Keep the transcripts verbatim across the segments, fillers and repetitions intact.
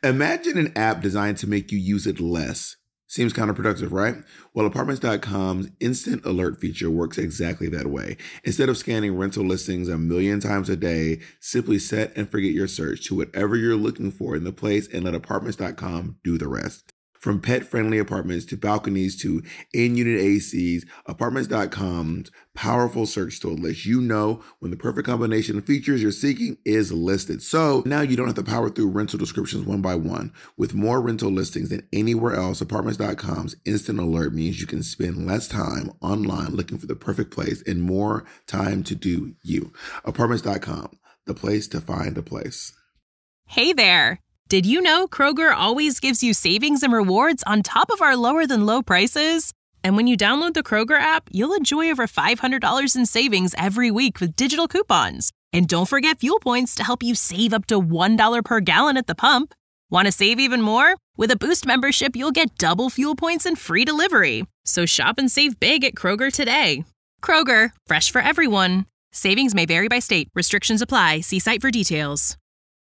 Imagine an app designed to make you use it less. Seems counterproductive, right? Well, Apartments dot com's instant alert feature works exactly that way. Instead of scanning rental listings a million times a day, simply set and forget your search to whatever you're looking for in the place and let Apartments dot com do the rest. From pet-friendly apartments to balconies to in-unit A Cs, Apartments dot com's powerful search tool lets you know when the perfect combination of features you're seeking is listed. So now you don't have to power through rental descriptions one by one. With more rental listings than anywhere else, Apartments dot com's instant alert means you can spend less time online looking for the perfect place and more time to do you. Apartments dot com, the place to find the place. Hey there. Did you know Kroger always gives you savings and rewards on top of our lower-than-low prices? And when you download the Kroger app, you'll enjoy over five hundred dollars in savings every week with digital coupons. And don't forget fuel points to help you save up to one dollar per gallon at the pump. Want to save even more? With a Boost membership, you'll get double fuel points and free delivery. So shop and save big at Kroger today. Kroger, fresh for everyone. Savings may vary by state. Restrictions apply. See site for details.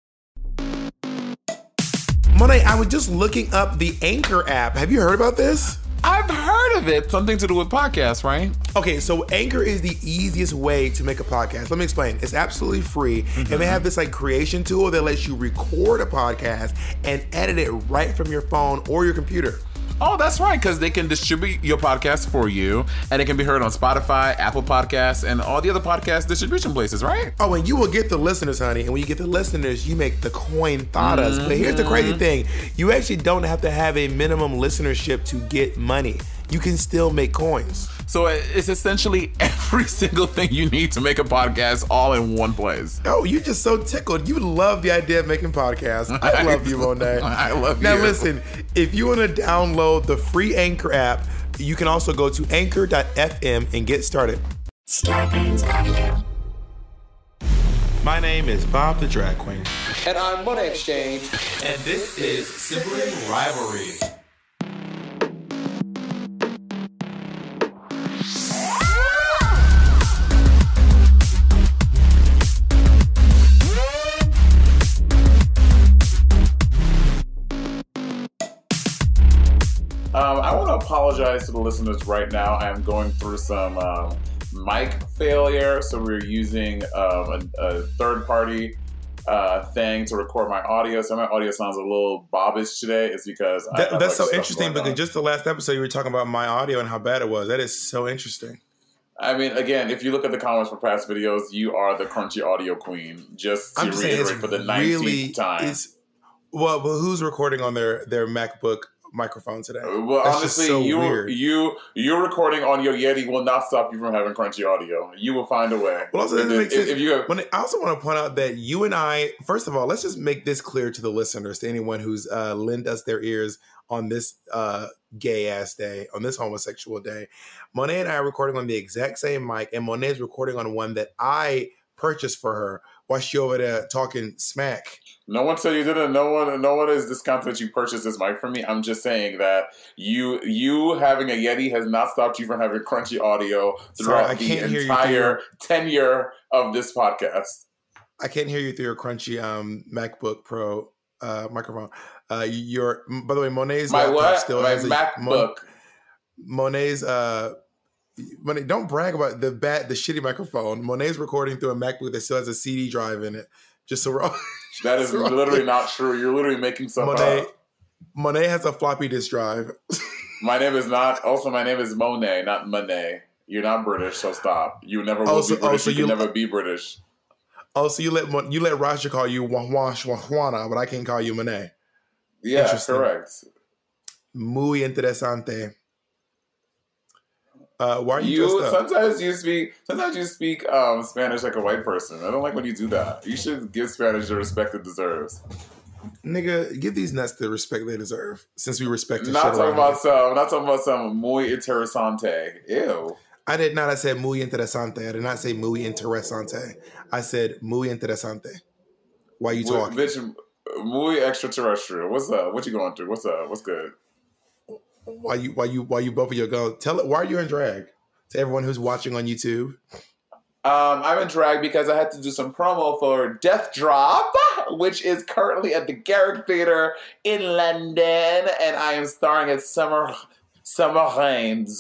Monet, I was just looking up the Anchor app. Have you heard about this? I've heard of it. Something to do with podcasts, right? Okay, so Anchor is the easiest way to make a podcast. Let me explain. It's absolutely free. Mm-hmm. And they have this like creation tool that lets you record a podcast and edit it right from your phone or your computer. Oh, that's right, because they can distribute your podcast for you, and it can be heard on Spotify, Apple Podcasts, and all the other podcast distribution places, right? Oh, and you will get the listeners, honey. And when you get the listeners, you make the coin tadas. Mm-hmm. But here's the crazy thing. You actually don't have to have a minimum listenership to get money. You can still make coins. So it's essentially every single thing you need to make a podcast all in one place. Oh, you're just so tickled. You love the idea of making podcasts. I love you, Monet. I love now, you. Now listen, if you want to download the free Anchor app, you can also go to anchor dot f m and get started. My name is Bob the Drag Queen. And I'm Money Exchange. And this is Sibling Rivalry. Um, I want to apologize to the listeners right now. I am going through some um, mic failure, so we're using um, a, a third-party uh, thing to record my audio. So my audio sounds a little bobbish today. It's because that, I have, that's like, so interesting because on. just the last episode you were talking about my audio and how bad it was. That is so interesting. I mean, again, if you look at the comments for past videos, you are the crunchy audio queen. Just to I'm just reiterate for the nineteenth really, time. It's, well, well, who's recording on their their MacBook microphone today? Well, That's honestly, so you weird. you you recording on your Yeti will not stop you from having crunchy audio. You will find a way. Well, also, that if, makes if, sense. if you have, When, I also want to point out that you and I, first of all, let's just make this clear to the listeners, to anyone who's uh, lend us their ears on this uh, gay ass day, on this homosexual day. Monet and I are recording on the exact same mic, and Monet is recording on one that I purchased for her while she over there talking smack. No one said you didn't. No one, no one is discounting that you purchased this mic from me. I'm just saying that you, you having a Yeti has not stopped you from having crunchy audio throughout Sorry, I can't the hear you entire through- tenure of this podcast. I can't hear you through your crunchy um, MacBook Pro uh, microphone. Uh, your, by the way, Monet's My laptop what? still My has a MacBook. Mon- Monet's. Uh, Monet, don't brag about the bad, the shitty microphone. Monet's recording through a MacBook that still has a C D drive in it. Just so we're all, That is literally not true. You're literally making stuff Monet, up. Monet has a floppy disk drive. My name is not. Also, my name is Monet, not Monet. You're not British, so stop. You never will Also- be British. also you you- can never be British. Oh, so you let Mon- you let Raja call you Juana, but I can't call you Monet. Yeah, Interesting. correct. Muy interesante. Uh, why are you, You dressed up? sometimes you speak sometimes you speak um, Spanish like a white person. I don't like when you do that. You should give Spanish the respect it deserves. Nigga, give these nuts the respect they deserve. Since we respect the Not shit talking around about here. some. Not talking about some muy interesante. Ew. I did not. I said muy interesante. I did not say muy interesante. I said muy interesante. Why you Wh- talking? Bitch, muy extraterrestrial. What's up? What you going through? What's up? What's good? Why you why you why you bumping your gun? Tell it. Why are you in drag? To everyone who's watching on YouTube. Um, I'm in drag because I had to do some promo for Death Drop, which is currently at the Garrick Theatre in London, and I am starring as Summer Summer Rains.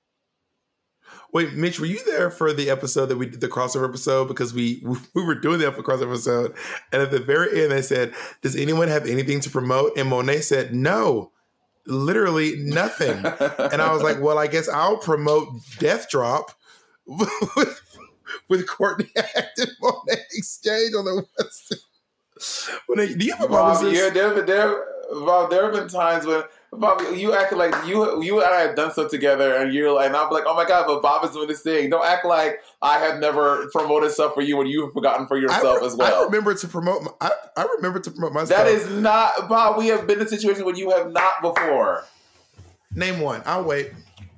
Wait, Mitch, were you there for the episode that we did the crossover episode? Because we we were doing the crossover episode, and at the very end they said, "Does anyone have anything to promote?" And Monet said, "No, literally nothing." And I was like, "Well, I guess I'll promote Death Drop with, with Courtney Act and Monet X Change on the West." Monet, do you have a Bob, yeah, there, there, Bob, there have been times when. Bob, you act like you you and I have done stuff together, and you're like, and I'm like, oh my god, but Bob is doing this thing. Don't act like I have never promoted stuff for you when you've forgotten for yourself re- as well. I remember to promote. My, I I remember to promote myself. That is not, Bob. We have been in situations where you have not before. Name one. I'll wait.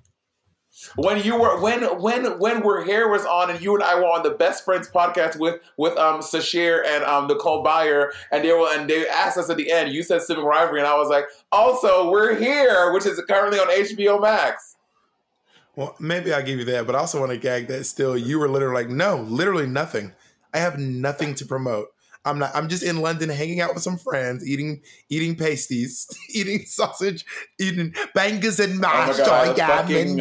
When you were when when when We're Here was on, and you and I were on the Best Friends podcast with with um Sashir and um Nicole Byer, and they were and they asked us at the end. You said Civic Rivalry, and I was like, also We're Here, which is currently on H B O Max. Well, maybe I'll give you that, but I also want to gag that still you were literally like, no, literally nothing. I have nothing to promote. I'm not. I'm just in London hanging out with some friends, eating eating pasties, eating sausage, eating bangers and mash. Oh my God, I fucking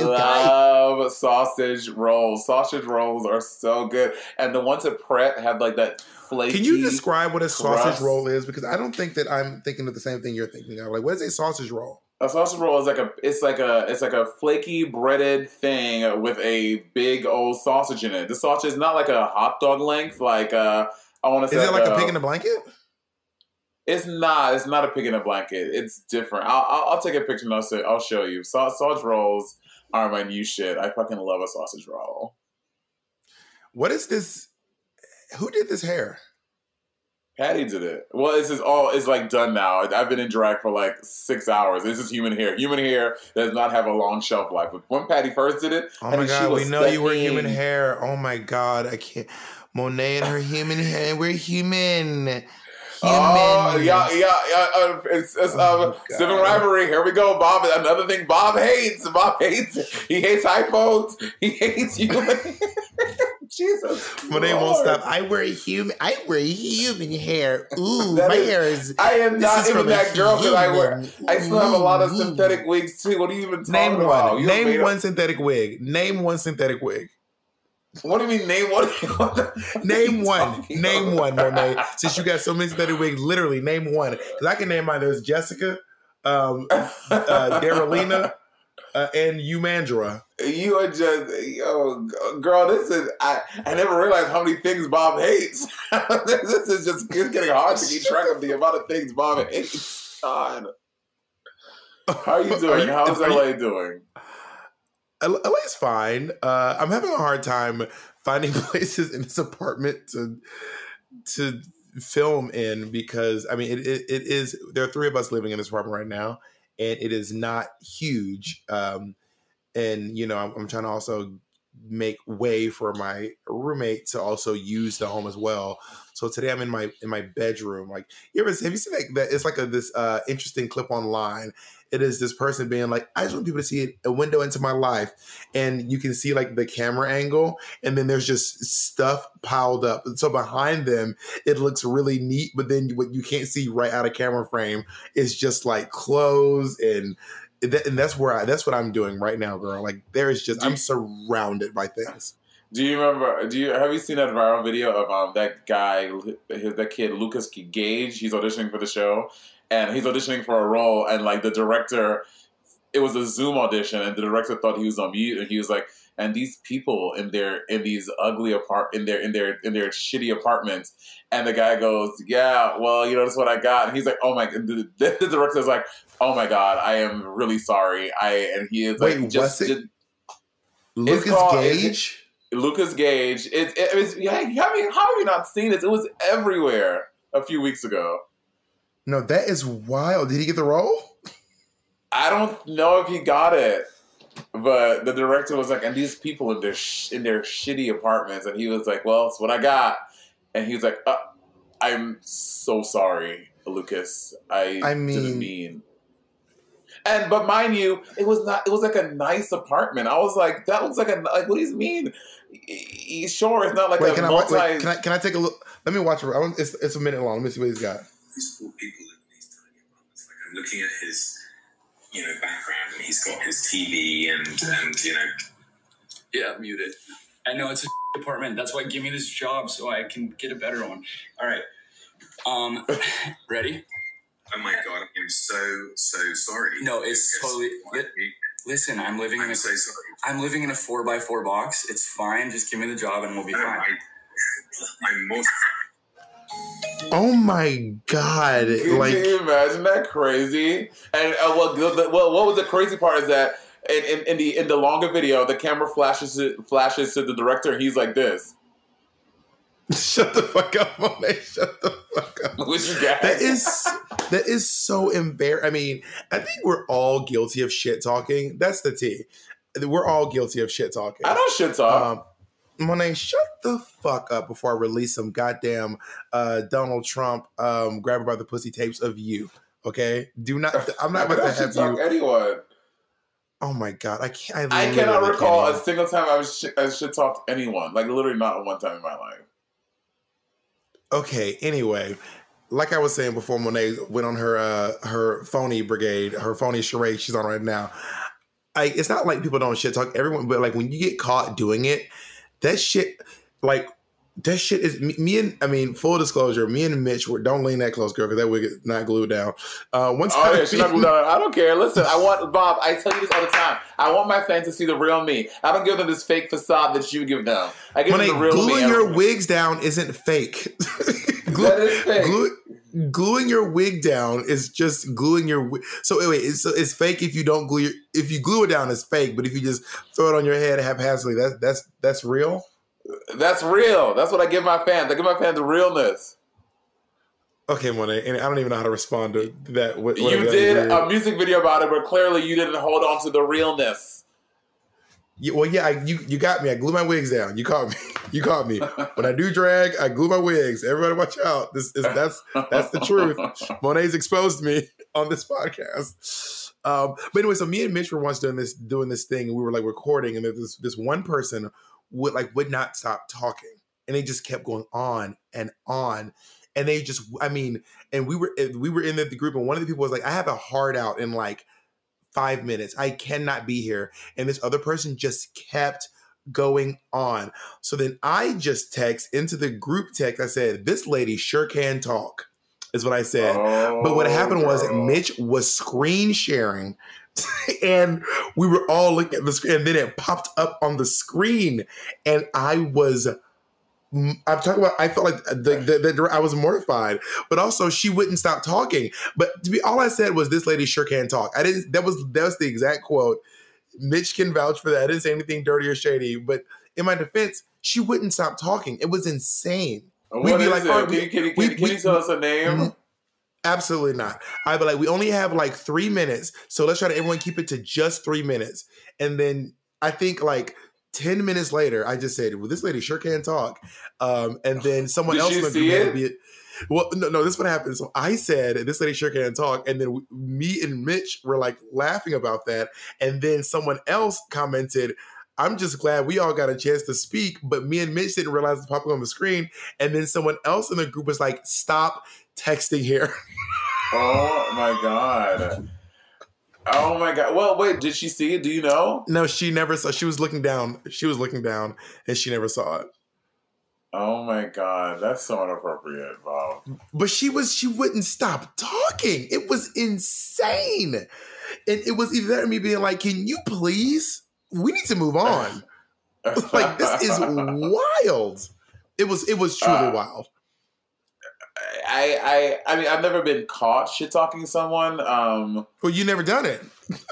love sausage rolls. Sausage rolls are so good, and the ones at Pret have like that flaky. Can you describe what a sausage crust. roll is? Because I don't think that I'm thinking of the same thing you're thinking of. Like, what is a sausage roll? A sausage roll is like a it's like a it's like a flaky breaded thing with a big old sausage in it. The sausage is not like a hot dog length, like uh I want to say is it like, like a, a pig in a blanket? It's not. It's not a pig in a blanket. It's different. I'll, I'll, I'll take a picture and I'll, say, I'll show you. Sa- sausage rolls are my new shit. I fucking love a sausage roll. What is this? Who did this hair? Patty did it. Well, this is all. It's like done now. I've been in drag for like six hours. This is human hair. Human hair does not have a long shelf life. But when Patty first did it, oh my god, we know you were human hair. Oh my god, I can't. Monet and her human hair. We're human. Human. Oh, yeah, yeah, yeah. Uh, it's it's oh, um, Civic Rivalry. Here we go, Bob. Another thing Bob hates. Bob hates. He hates iPhones. He hates human. Jesus. Monet won't stop. I wear human. I wear human hair. Ooh, that my is, hair is. I am not even that girl because I wear. I still have a lot of Ooh. synthetic wigs too. What are you even talking Name about? one. You Name one synthetic wig. Name one synthetic wig. What do you mean, name one? Name one. Name one, Monet. Since you got so many synthetic wigs, literally name one. Because I can name mine. There's Jessica, um, uh, Darylina, uh, and Umandra. You are just, yo, girl, this is, I, I never realized how many things Bob hates. This is just, it's getting hard to keep track of the amount of things Bob hates. God. How are you doing? Are you, How's are L A you, doing? L A is fine. Uh, I'm having a hard time finding places in this apartment to to film in because I mean it, it, it is there are three of us living in this apartment right now and it is not huge. Um, and you know I'm, I'm trying to also make way for my roommate to also use the home as well. So today I'm in my in my bedroom. Like you ever have you seen like that? It's like a this uh, interesting clip online. It is this person being like, I just want people to see it, a window into my life. And you can see like the camera angle and then there's just stuff piled up. And so behind them, it looks really neat. But then what you can't see right out of camera frame is just like clothes. And th- and that's where I, that's what I'm doing right now, girl. Like there is just, I'm surrounded by things. Do you remember, do you, have you seen that viral video of um, that guy, his, that kid, Lucas Gage? He's auditioning for the show. And he's auditioning for a role, and like the director, it was a Zoom audition, and the director thought he was on mute, and he was like, "And these people in their in these ugly apart in their in their in their shitty apartments," and the guy goes, "Yeah, well, you know, that's what I got." And he's like, "Oh my!" The, the, the director's like, "Oh my god, I am really sorry." I and he is like, Wait, just, what's it? just Lucas called, Gage. It, Lucas Gage. It's it, it was. Yeah, I mean, how have you not seen this? It was everywhere a few weeks ago. No, that is wild. Did he get the role? I don't know if he got it, but the director was like, and these people in their sh- in their shitty apartments, and he was like, well, it's what I got. And he was like, uh, I'm so sorry, Lucas. I, I mean, didn't mean. And but mind you, it was not. It was like a nice apartment. I was like, that looks like a like. What do you mean? He, sure, it's not like wait, a can multi. I, wait, can I can I take a look? Let me watch it. I want, it's it's a minute long. Let me see what he's got. These four people live in these tiny apartments. Like I'm looking at his, you know, background, and he's got his T V and and you know. Yeah, muted. I know it's a apartment. That's why give me this job so I can get a better one. All right. Um, ready? Oh my god, I'm so so sorry. No, it's Because- totally. Li- listen, I'm living in I'm a. so sorry. I'm living in a four by four box. It's fine. Just give me the job and we'll be No, fine. I, I'm more. Oh my god! Can Like, you imagine that crazy? And uh, well, the, the, well, what was the crazy part is that in, in, in the in the longer video, the camera flashes it, flashes to the director, and he's like this. shut the fuck up, Monet. Shut the fuck up. What you got? That is that is so embarrassing. I mean, I think we're all guilty of shit talking. That's the T. We're all guilty of shit talking. I don't shit talk. Um, Monet, shut the fuck up before I release some goddamn uh, Donald Trump um, grab her by the pussy tapes of you. Okay, do not. I'm not I about to don't have shit talk you. anyone. Oh my god, I can't. I, I literally cannot recall can't a single time I was sh- I shit talked anyone. Like literally not one time in my life. Okay, anyway, like I was saying before, Monet went on her uh, her phony brigade, her phony charade she's on right now. I, it's not like people don't shit talk everyone, but like when you get caught doing it, that shit, like that shit is me, me and I mean, full disclosure, me and Mitch were don't lean that close, girl, because that wig is not glued down. Uh, one time, Oh yeah, she's not glued down. I don't care. Listen, I want Bob. I tell you this all the time. I want my fans to see the real me. I don't give them this fake facade that you give them. I give Monet, them the real me. gluing your wigs down isn't fake. Glue- That is fake. glue- gluing your wig down is just gluing your wig. So wait, it's, so it's fake if you don't glue your, if you glue it down, it's fake. But if you just throw it on your head haphazardly, that's that's that's real. That's real. That's what I give my fans. I give my fans the realness. Okay, Monet, and I don't even know how to respond to that. What, You whatever that did weird- a music video about it, but clearly you didn't hold on to the realness. Yeah, well, yeah, I, you you got me. I glue my wigs down. You caught me. You caught me. When I do drag, I glue my wigs. Everybody, watch out. This is that's that's the truth. Monet's exposed me on this podcast. Um, but anyway, so me and Mitch were once doing this doing this thing, and we were like recording, and this this one person would like would not stop talking, and they just kept going on and on, and they just, I mean, and we were we were in the, the group, and one of the people was like, "I have a hard out in like five minutes. I cannot be here," and this other person just kept going on. So then I just text into the group text. I said, "This lady sure can talk," is what I said. Oh, But what happened was girl. Mitch was screen sharing and we were all looking at the screen, and then it popped up on the screen, and I was I'm talking about, I felt like the, the, the, I was mortified, but also she wouldn't stop talking. But to be, all I said was, "This lady sure can talk." I didn't, that was, that was the exact quote. Mitch can vouch for that. I didn't say anything dirty or shady, but in my defense, she wouldn't stop talking. It was insane. What We'd be is like, it? "Oh, Can, we- you- can, you- we- can, can we- you tell us a name? Absolutely not. I'd be like, "We only have like three minutes, so let's try to everyone keep it to just three minutes." And then I think like ten minutes later, I just said, "Well, this lady sure can talk." Um, and then someone Did else she in the see group had it? to be. Well, no, no, this is what happened. So I said, "This lady sure can talk," and then we, me and Mitch were like laughing about that. And then someone else commented, "I'm just glad we all got a chance to speak," but me and Mitch didn't realize it's popping on the screen. And then someone else in the group was like, "Stop texting here." Oh my god. Oh my god. Well, wait, did she see it? Do you know? No, she never saw. She was looking down. She was looking down, and she never saw it. Oh my god. That's so inappropriate, Bob. But she was. She wouldn't stop talking. It was insane, and it was either that or me being like, "Can you please? We need to move on." Like, this is wild. It was. It was truly Uh, wild. I, I I mean I've never been caught shit talking someone. Um Well, you never done it.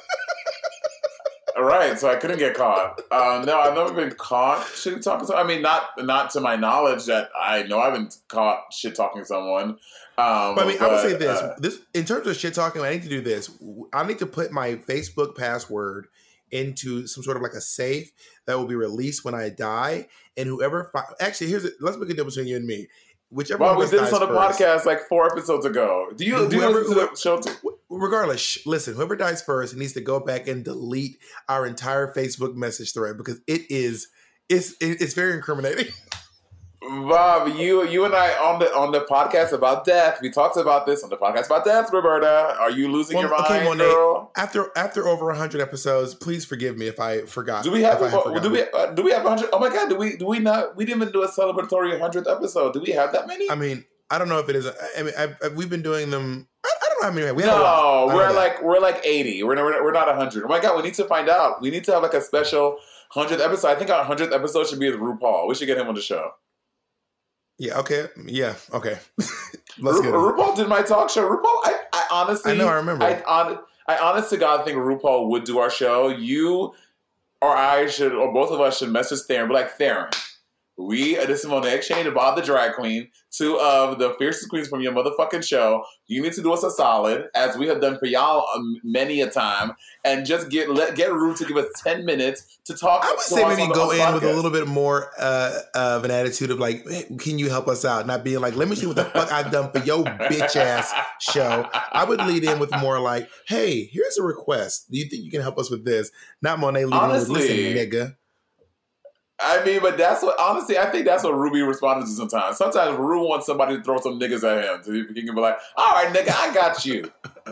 right, so I couldn't get caught. Uh, no, I've never been caught shit talking someone. I mean not not to my knowledge that I know I've been caught shit talking someone. Um But I mean, I would say but, this: uh, this in terms of shit talking, I need to do this. I need to put my Facebook password into some sort of like a safe that will be released when I die, and whoever fi- actually here's it. Let's make a difference between you and me. Whichever Well, one we of us did this dies on the first, podcast like four episodes ago. Do you do you Whoever- listen to the show too? regardless, sh- listen, whoever dies first needs to go back and delete our entire Facebook message thread because it is, it's, it's very incriminating. Bob, you you and I on the on the podcast about death. We talked about this on the podcast about death, Roberta. Are you losing well, your mind, okay, Monet, girl? After after over a hundred episodes, please forgive me if I forgot. Do we have have do we uh, do we have a hundred? Oh my god, do we do we not? We didn't even do a celebratory hundredth episode. Do we have that many? I mean, I don't know if it is. I mean, I, I, we've been doing them. I, I don't know how many. We no, we're like we're like eighty. We're not, we're not a hundred. Oh my god, we need to find out. We need to have like a special hundredth episode. I think our hundredth episode should be with RuPaul. We should get him on the show. Yeah, okay. Yeah, okay. Let's Ru- get RuPaul did my talk show. RuPaul, I, I honestly... I know, I remember. I, on, I honest to God think RuPaul would do our show. You or I should, or both of us should message Theron and be like, Theron, we, this is Monet Exchange and Bob the Drag Queen, two of the fiercest queens from your motherfucking show. You need to do us a solid, as we have done for y'all um, many a time, and just get let, get Ru to give us ten minutes to talk. I would say maybe go in with a little bit more uh, of an attitude of like, hey, can you help us out? Not being like, let me see what the fuck I've done for your bitch ass show. I would lead in with more like, hey, here's a request. Do you think you can help us with this? Not Monet leading Honestly, with, listen, nigga. I mean, but that's what, honestly, I think that's what Ruby responded to sometimes. Sometimes Ru wants somebody to throw some niggas at him. So he can be like, all right, nigga, I got you.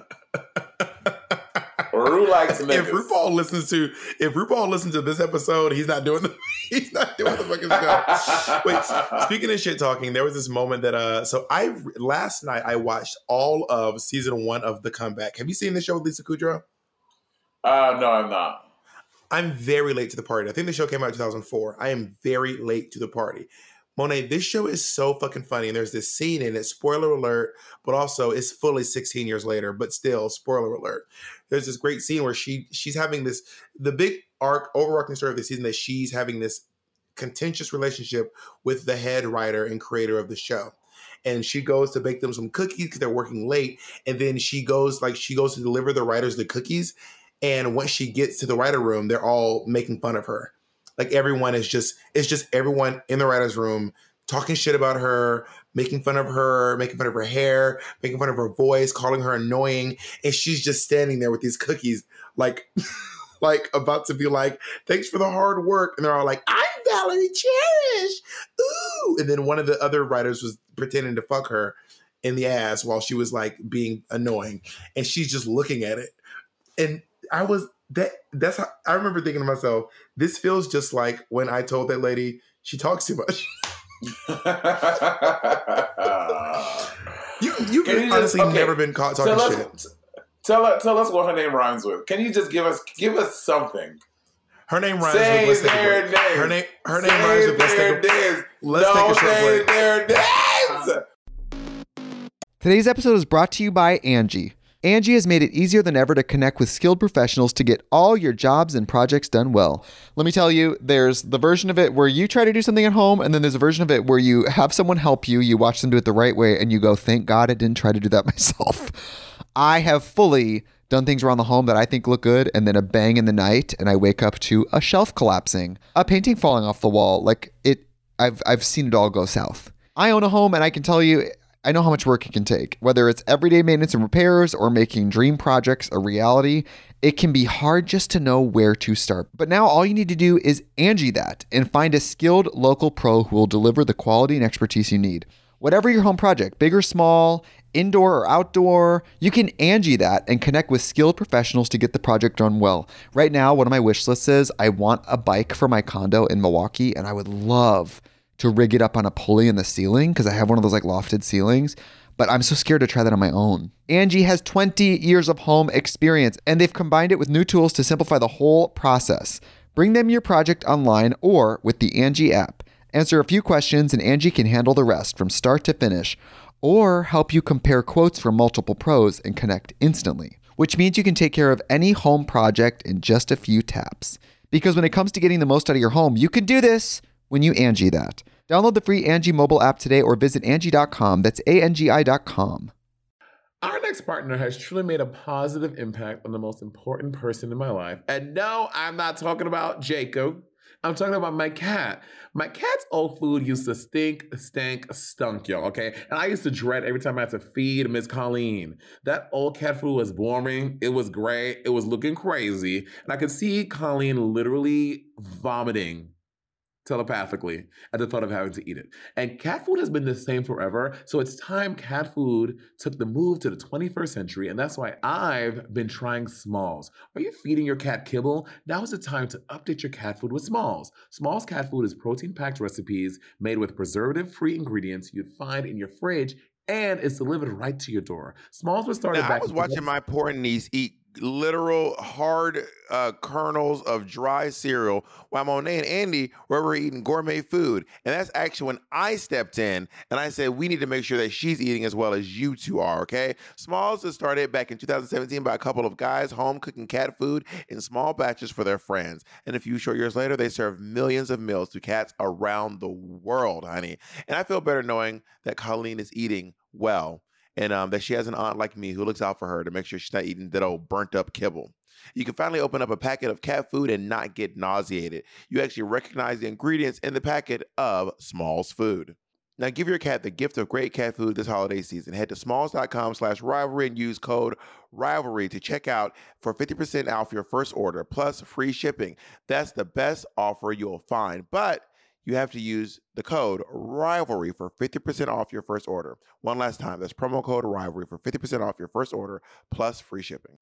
Ru likes niggas. If RuPaul listens to, if RuPaul listens to this episode, he's not doing the, he's not doing the fucking show. Wait, speaking of shit talking, there was this moment that, uh, so I, last night I watched all of season one of The Comeback. Have you seen this show with Lisa Kudrow? Uh, no, I'm not. I'm very late to the party. I think the show came out in two thousand four. I am very late to the party. Monet, this show is so fucking funny. And there's this scene in it, spoiler alert, but also it's fully sixteen years later, but still, spoiler alert. There's this great scene where she she's having this, the big arc, overarching story of the season that she's having this contentious relationship with the head writer and creator of the show. And she goes to bake them some cookies because they're working late. And then she goes, like, she goes to deliver the writers the cookies. And once she gets to the writer room, they're all making fun of her. Like everyone is just, it's just everyone in the writer's room talking shit about her, making fun of her, making fun of her hair, making fun of her voice, calling her annoying. And she's just standing there with these cookies, like, like about to be like, thanks for the hard work. And they're all like, I'm Valerie Cherish. Ooh. And then one of the other writers was pretending to fuck her in the ass while she was like being annoying. And she's just looking at it. And I was that that's how I remember thinking to myself, this feels just like when I told that lady she talks too much. you you can honestly just, okay, never been caught talking tell shit. Us, tell us tell us what her name rhymes with. Can you just give us give us something? Her name rhymes Say with let's their take a break. Her name her name Say rhymes with let's take a break. Let's Don't take a short say break. Their names. Today's episode is brought to you by Angie. Angie has made it easier than ever to connect with skilled professionals to get all your jobs and projects done well. Let me tell you, there's the version of it where you try to do something at home, and then there's a version of it where you have someone help you, you watch them do it the right way, and you go, thank God I didn't try to do that myself. I have fully done things around the home that I think look good, and then a bang in the night, and I wake up to a shelf collapsing, a painting falling off the wall. Like it, I've I've seen it all go south. I own a home, and I can tell you, I know how much work it can take. Whether it's everyday maintenance and repairs or making dream projects a reality, it can be hard just to know where to start. But now all you need to do is Angie that and find a skilled local pro who will deliver the quality and expertise you need. Whatever your home project, big or small, indoor or outdoor, you can Angie that and connect with skilled professionals to get the project done well. Right now, one of my wish lists is I want a bike for my condo in Milwaukee, and I would love to rig it up on a pulley in the ceiling because I have one of those like lofted ceilings, but I'm so scared to try that on my own. Angie has twenty years of home experience, and they've combined it with new tools to simplify the whole process. Bring them your project online or with the Angie app. Answer a few questions and Angie can handle the rest from start to finish, or help you compare quotes from multiple pros and connect instantly, which means you can take care of any home project in just a few taps. Because when it comes to getting the most out of your home, you can do this when you Angie that. Download the free Angie mobile app today or visit Angie dot com. That's A N G I dot com. Our next partner has truly made a positive impact on the most important person in my life. And no, I'm not talking about Jacob. I'm talking about my cat. My cat's old food used to stink, stank, stunk, y'all, okay? And I used to dread every time I had to feed Miss Colleen. That old cat food was boring. It was gray. It was looking crazy. And I could see Colleen literally vomiting telepathically at the thought of having to eat it. And cat food has been the same forever. So it's time cat food took the move to the twenty-first century. And that's why I've been trying Smalls. Are you feeding your cat kibble? Now is the time to update your cat food with Smalls. Smalls cat food is protein-packed recipes made with preservative-free ingredients you'd find in your fridge, and it's delivered right to your door. Smalls was started now, back- I was watching my poor niece eat literal hard uh, kernels of dry cereal while Monet and Andy were eating gourmet food. And that's actually when I stepped in and I said, we need to make sure that she's eating as well as you two are, okay? Smalls was started back in two thousand seventeen by a couple of guys home cooking cat food in small batches for their friends. And a few short years later, they serve millions of meals to cats around the world, honey. And I feel better knowing that Colleen is eating well. And um, that she has an aunt like me who looks out for her to make sure she's not eating that old burnt up kibble. You can finally open up a packet of cat food and not get nauseated. You actually recognize the ingredients in the packet of Smalls food. Now give your cat the gift of great cat food this holiday season. Head to smalls.com slash rivalry and use code rivalry to check out for fifty percent off your first order plus free shipping. That's the best offer you'll find. But you have to use the code RIVALRY for fifty percent off your first order. One last time, that's promo code RIVALRY for fifty percent off your first order plus free shipping.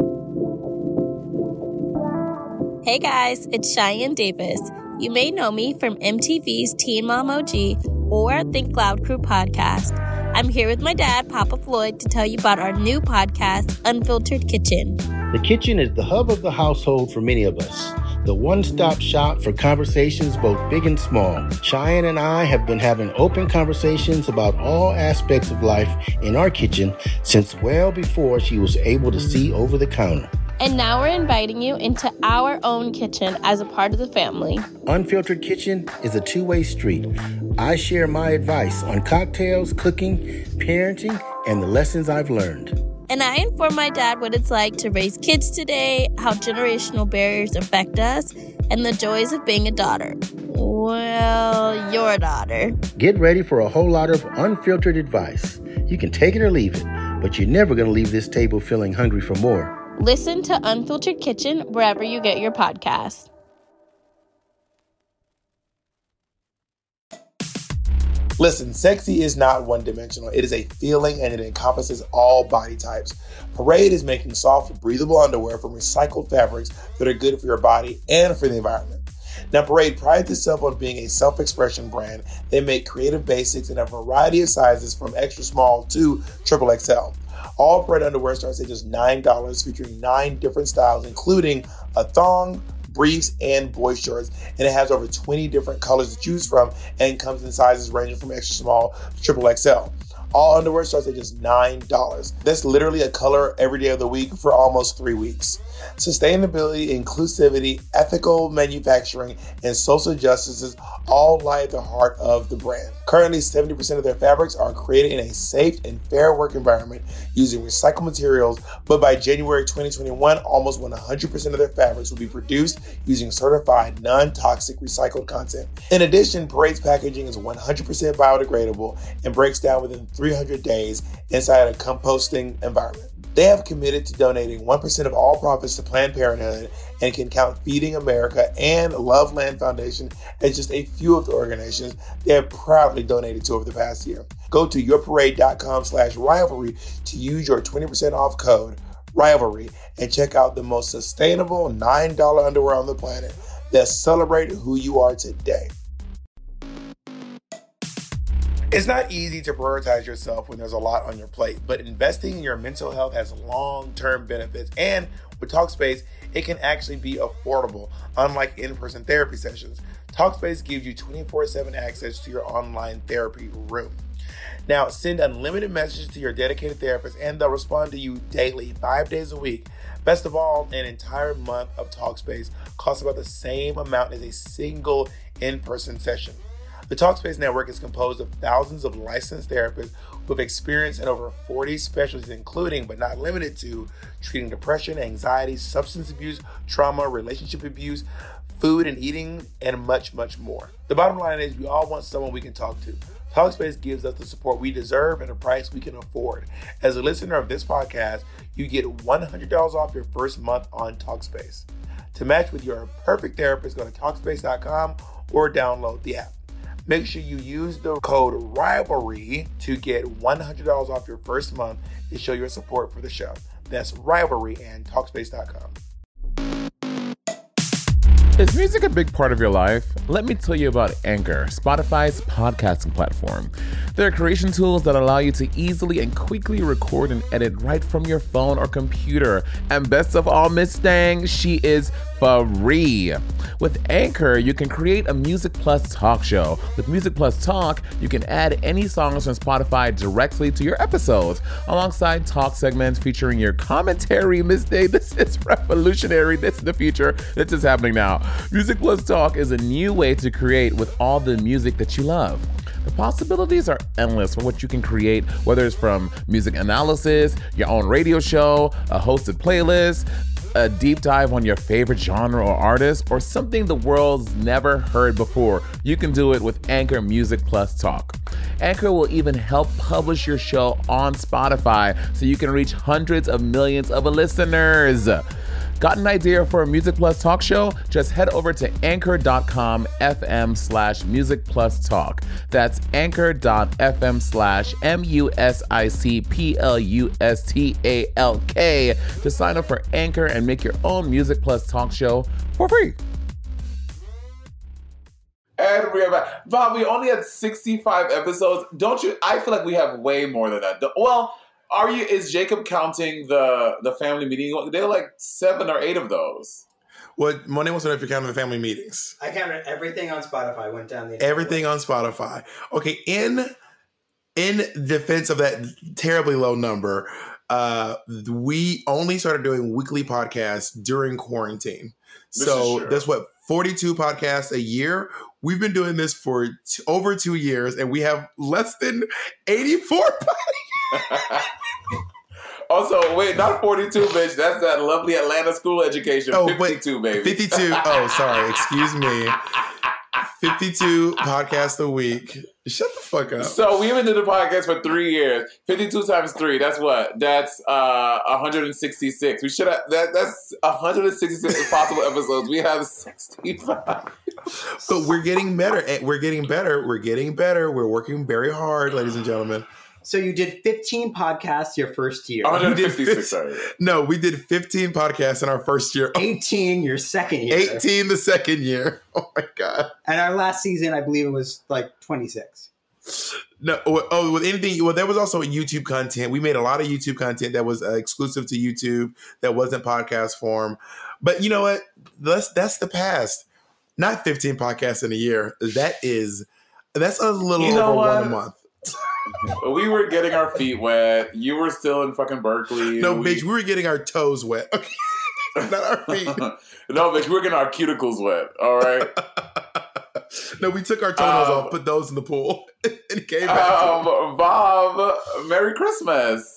Hey guys, it's Cheyenne Davis. You may know me from M T V's Teen Mom O G or Think Loud Crew podcast. I'm here with my dad, Papa Floyd, to tell you about our new podcast, Unfiltered Kitchen. The kitchen is the hub of the household for many of us. The one-stop shop for conversations both big and small. Cheyenne and I have been having open conversations about all aspects of life in our kitchen since well before she was able to see over the counter. And now we're inviting you into our own kitchen as a part of the family. Unfiltered Kitchen is a two-way street. I share my advice on cocktails, cooking, parenting, and the lessons I've learned. And I inform my dad what it's like to raise kids today, how generational barriers affect us, and the joys of being a daughter. Well, your daughter. Get ready for a whole lot of unfiltered advice. You can take it or leave it, but you're never going to leave this table feeling hungry for more. Listen to Unfiltered Kitchen wherever you get your podcasts. Listen, sexy is not one-dimensional. It is a feeling and it encompasses all body types. Parade is making soft, breathable underwear from recycled fabrics that are good for your body and for the environment. Now, Parade prides itself on being a self-expression brand. They make creative basics in a variety of sizes from extra small to triple X L. All Parade underwear starts at just nine dollars, featuring nine different styles, including a thong, briefs, and boy shorts, and it has over twenty different colors to choose from and comes in sizes ranging from extra small to triple X L. All underwear starts at just nine dollars. That's literally a color every day of the week for almost three weeks. Sustainability, inclusivity, ethical manufacturing, and social justices all lie at the heart of the brand. Currently, seventy percent of their fabrics are created in a safe and fair work environment using recycled materials, but by January twenty twenty-one, almost one hundred percent of their fabrics will be produced using certified non-toxic recycled content. In addition, Parade's packaging is one hundred percent biodegradable and breaks down within three hundred days inside a composting environment. They have committed to donating one percent of all profits to Planned Parenthood and can count Feeding America and Loveland Foundation as just a few of the organizations they have proudly donated to over the past year. Go to yourparade.com slash rivalry to use your twenty percent off code rivalry and check out the most sustainable nine dollars underwear on the planet that celebrate who you are today. It's not easy to prioritize yourself when there's a lot on your plate, but investing in your mental health has long-term benefits. And with Talkspace, it can actually be affordable, unlike in-person therapy sessions. Talkspace gives you twenty-four seven access to your online therapy room. Now, send unlimited messages to your dedicated therapist, and they'll respond to you daily, five days a week. Best of all, an entire month of Talkspace costs about the same amount as a single in-person session. The Talkspace network is composed of thousands of licensed therapists with experience in over forty specialties, including, but not limited to, treating depression, anxiety, substance abuse, trauma, relationship abuse, food and eating, and much, much more. The bottom line is we all want someone we can talk to. Talkspace gives us the support we deserve at a price we can afford. As a listener of this podcast, you get one hundred dollars off your first month on Talkspace. To match with your perfect therapist, go to Talkspace dot com or download the app. Make sure you use the code RIVALRY to get one hundred dollars off your first month and show your support for the show. That's Rivalry and Talkspace dot com. Is music a big part of your life? Let me tell you about Anchor, Spotify's podcasting platform. There are creation tools that allow you to easily and quickly record and edit right from your phone or computer. And best of all, Miss Stang, she is free. With Anchor, you can create a Music Plus talk show. With Music Plus Talk, you can add any songs from Spotify directly to your episodes, alongside talk segments featuring your commentary. Miss Stang, this is revolutionary. This is the future. This is happening now. Music Plus Talk is a new way to create with all the music that you love. The possibilities are endless for what you can create, whether it's from music analysis, your own radio show, a hosted playlist, a deep dive on your favorite genre or artist, or something the world's never heard before. You can do it with Anchor Music Plus Talk. Anchor will even help publish your show on Spotify so you can reach hundreds of millions of listeners. Got an idea for a Music Plus talk show? Just head over to anchor.com FM slash Music Plus Talk. That's anchor.fm slash M-U-S-I-C-P-L-U-S-T-A-L-K to sign up for Anchor and make your own Music Plus talk show for free. And we're back. Bob, we only had sixty-five episodes. Don't you? I feel like we have way more than that. Well, Are you? Is Jacob counting the the family meeting? There are like seven or eight of those. Well, Monet wants to know if you're counting the family meetings. I counted everything on Spotify. Went down the everything way. on Spotify. Okay, in in defense of that terribly low number, uh, we only started doing weekly podcasts during quarantine. This so that's what forty-two podcasts a year. We've been doing this for t- over two years, and we have less than eighty-four podcasts. Also, wait, not forty-two, bitch. That's that lovely Atlanta school education. Oh, fifty-two, wait, baby. fifty-two. Oh, sorry. Excuse me. fifty-two podcasts a week. Shut the fuck up. So we've been doing the podcast for three years. fifty-two times three. That's what? That's uh, one hundred sixty-six. We should have. That, that's one hundred sixty-six possible episodes. We have sixty-five. But we're getting better. We're getting better. We're getting better. We're working very hard, ladies and gentlemen. So you did fifteen podcasts your first year. one hundred fifty-six, sorry. No, we did fifteen podcasts in our first year. eighteen your second year. eighteen the second year. Oh my God. And our last season, I believe it was like twenty-six. No, oh, with anything, well, there was also YouTube content. We made a lot of YouTube content that was uh, exclusive to YouTube, that wasn't podcast form. But you know what? That's, that's the past. Not fifteen podcasts in a year. That is, that's a little you know over what? one a month. We were getting our feet wet. You were still in fucking Berkeley. No, we... bitch, we were getting our toes wet. Okay. Not our feet. No, bitch, we were getting our cuticles wet. All right. No, we took our toenails um, off, put those in the pool, and came back. Um, Bob, Merry Christmas.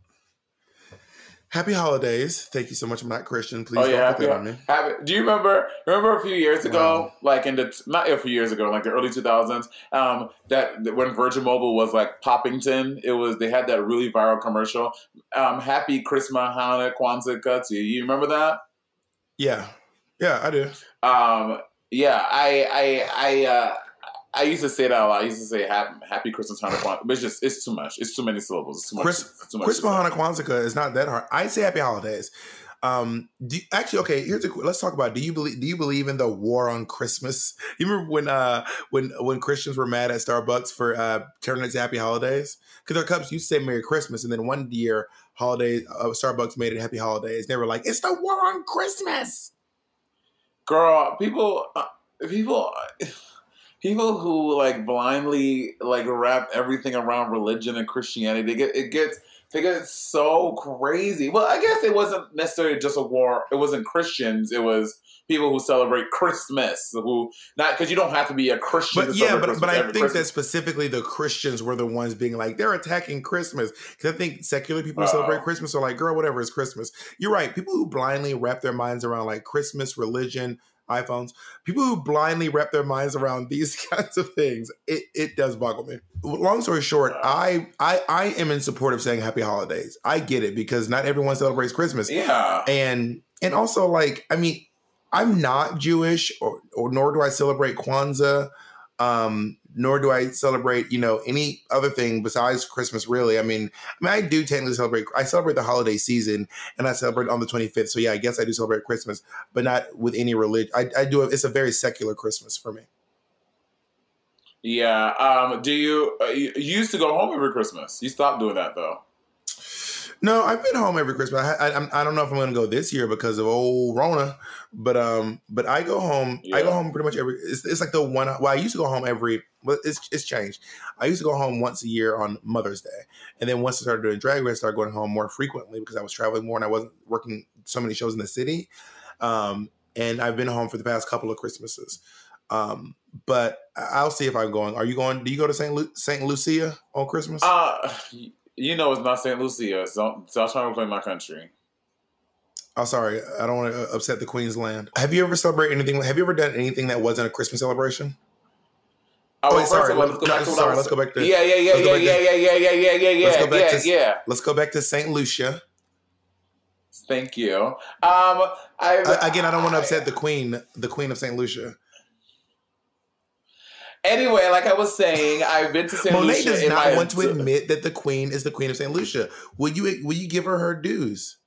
Happy holidays. Thank you so much. I'm not Christian. Please oh, don't yeah, put that on me. Happy, do you remember remember a few years ago, Wow. like in the, not a few years ago, like the early two thousands, um, that, that when Virgin Mobile was like Poppington, it was, they had that really viral commercial, um, Happy Christmas, Hanukkah, Kwanzaa to you. You remember that? Yeah. Yeah, I do. Um, yeah, I, I, I, uh, I used to say that a lot. I used to say happy, happy Christmas, Hanukkah, but it's just, it's too much. It's too many syllables. It's too much. Chris, it's too much Christmas, Hanukkah, Kwanzaa is not that hard. I say happy holidays. Um, do you, actually, okay, here's a, let's talk about, do you believe, do you believe in the war on Christmas? You remember when, uh, when, when Christians were mad at Starbucks for, uh, turning it to happy holidays? Cause their cups used to say Merry Christmas. And then one year holiday, uh, Starbucks made it happy holidays. They were like, it's the war on Christmas. Girl, people, uh, people, people who like blindly like wrap everything around religion and Christianity, they get it gets they get so crazy. Well, I guess it wasn't necessarily just a war. It wasn't Christians. It was people who celebrate Christmas. Who not because you don't have to be a Christian. But to yeah, celebrate but Christmas but I every think Christmas. that specifically the Christians were the ones being like, they're attacking Christmas. Because I think secular people who Uh-oh. celebrate Christmas are like, girl, whatever is Christmas. You're right. People who blindly wrap their minds around like Christmas, religion, iPhones. People who blindly wrap their minds around these kinds of things, it, it does boggle me. Long story short, I, I I am in support of saying happy holidays. I get it because not everyone celebrates Christmas. Yeah. And and also like, I mean, I'm not Jewish or, or nor do I celebrate Kwanzaa. Um, nor do I celebrate, you know, any other thing besides Christmas, really. I mean, I mean, I do technically celebrate, I celebrate the holiday season and I celebrate on the twenty-fifth. So yeah, I guess I do celebrate Christmas, but not with any religion. I, I do, it's a very secular Christmas for me. Yeah. Um, do you, uh, you you used to go home every Christmas. You stopped doing that though. No, I've been home every Christmas. I, I, I don't know if I'm going to go this year because of old Rona, but um, but I go home. Yeah. I go home pretty much every. It's, it's like the one. Well, I used to go home every. Well, it's it's changed. I used to go home once a year on Mother's Day, and then once I started doing Drag Race, I started going home more frequently because I was traveling more and I wasn't working so many shows in the city. Um, and I've been home for the past couple of Christmases. Um, but I'll see if I'm going. Are you going? Do you go to Saint Lu- Saint Lucia on Christmas? Uh You know it's not Saint Lucia, so stop trying to play my country. Oh, sorry. I don't want to upset the Queen's land. Have you ever celebrated anything? Have you ever done anything that wasn't a Christmas celebration? Oh, oh wait, sorry. Let's go back to sorry. Let's go back to yeah, yeah, yeah, yeah, yeah, yeah, yeah, yeah, yeah, yeah, yeah. Let's go back yeah, to yeah. Let's go back to Saint Lucia. Thank you. Um, I, I again, I don't want to upset the Queen, the Queen of Saint Lucia. Anyway, like I was saying, I've been to Saint Monet Lucia. Monet does not want to admit that the Queen is the Queen of Saint Lucia. Will you will you give her her dues?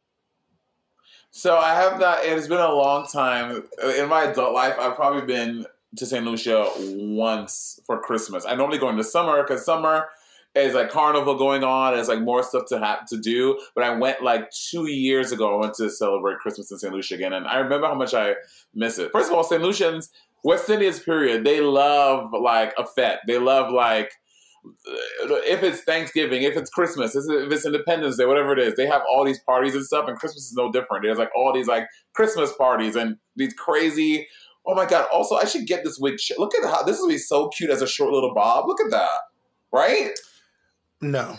So I have not. It's been a long time in my adult life. I've probably been to Saint Lucia once for Christmas. I normally go in the summer because summer is like carnival going on. There's like more stuff to have to do. But I went like two years ago. I went to celebrate Christmas in Saint Lucia again, and I remember how much I miss it. First of all, Saint Lucians. West Indians, period, they love, like, a fete. They love, like, if it's Thanksgiving, if it's Christmas, if it's Independence Day, whatever it is, they have all these parties and stuff, and Christmas is no different. There's, like, all these, like, Christmas parties and these crazy, oh, my God. Also, I should get this wig. Look at how, this would be so cute as a short little bob. Look at that. Right? No.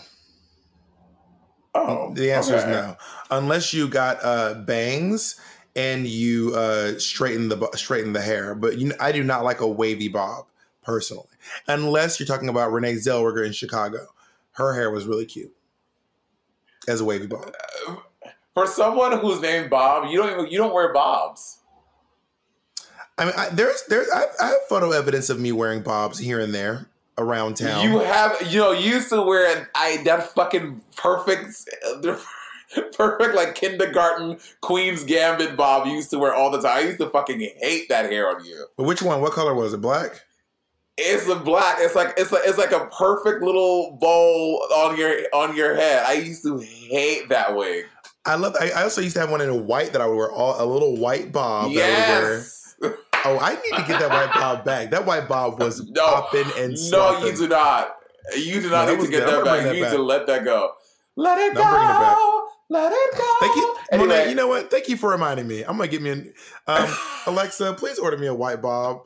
Oh. The answer okay. is no. Unless you got uh, bangs and you uh, straighten the straighten the hair, but you know, I do not like a wavy bob personally, unless you're talking about Renee Zellweger in Chicago. Her hair was really cute as a wavy bob. For someone who's named Bob, you don't even, you don't wear bobs. I mean, I, there's there's I, I have photo evidence of me wearing bobs here and there around town. You have, you know, you used to wear I that fucking perfect. Perfect, like kindergarten Queen's Gambit bob you used to wear all the time. I used to fucking hate that hair on you. But which one? What color was it? Black? It's a black. It's like it's like it's like a perfect little bowl on your on your head. I used to hate that wig. I love. I, I also used to have one in a white that I would wear, all a little white bob. Yes. That I would wear. Oh, I need to get that white bob back. That white bob was no, popping and no, you do not. You do not no, need to get that, that back. You need back. to let that go. Let it no, go. I'm bringing it back. Let it go. Thank you. Anyway. Monet, you know what? Thank you for reminding me. I'm going to get me an... Um, Alexa, please order me a white bob.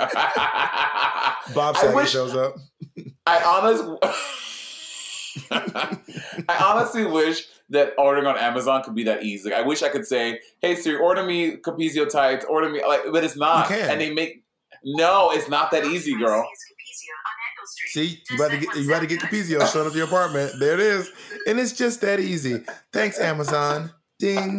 Bob Saget wish, shows up. I honestly... I honestly wish that ordering on Amazon could be that easy. Like, I wish I could say, hey, Siri, order me Capizio tights, order me... like, but it's not. You can. And they make... No, it's not that easy, girl. See, you about to get you about to get Capizio showing up to your apartment. There it is, and it's just that easy. Thanks, Amazon. Ding.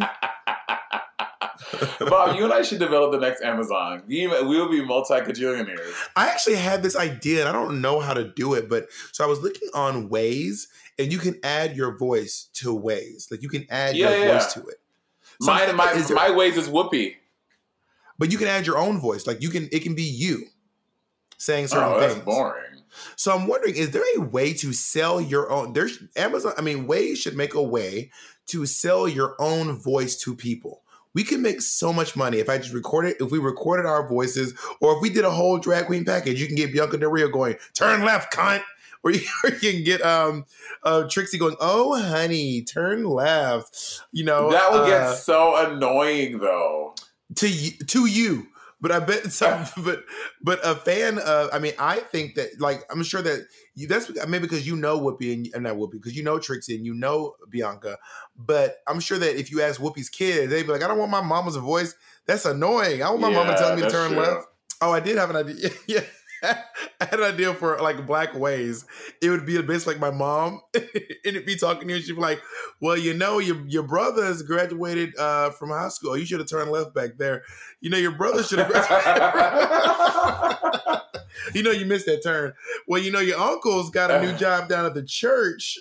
Bob, you and I should develop the next Amazon. We will be multi-cajillionaires. I actually had this idea, and I don't know how to do it, but so I was looking on Waze, and you can add your voice to Waze. Like you can add yeah, your yeah. voice to it. So my my, there, my Waze is Whoopi. But you can add your own voice. Like you can, it can be you saying certain oh, that's things. Boring. So I'm wondering, is there a way to sell your own? There's Amazon. I mean, Waze should make a way to sell your own voice to people. We could make so much money if I just recorded, if we recorded our voices, or if we did a whole drag queen package. You can get Bianca Del Rio going, turn left, cunt. Or you, or you can get um, uh, Trixie going, oh, honey, turn left. You know, that would uh, get so annoying, though. To you, to you. But I bet some, but but a fan of, I mean, I think that, like, I'm sure that you, that's maybe because you know Whoopi and, and not Whoopi, because you know Trixie and you know Bianca. But I'm sure that if you ask Whoopi's kids, they'd be like, I don't want my mama's voice. That's annoying. I want my Yeah, mama telling me to that's turn true. left. Oh, I did have an idea. Yeah. I had an idea for like Black Ways. It would be a bitch like my mom, and it'd be talking to you. She'd be like, "Well, you know, your your brother has graduated uh, from high school. You should have turned left back there. You know, your brother should have graduated. You know, you missed that turn. Well, you know, your uncle's got a new job down at the church."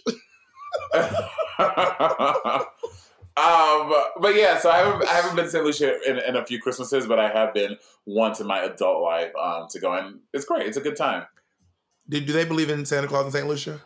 Um, but yeah, so I haven't I haven't been to Saint Lucia in, in a few Christmases, but I have been once in my adult life um, to go, and it's great. It's a good time. Do, do they believe in Santa Claus in Saint Lucia?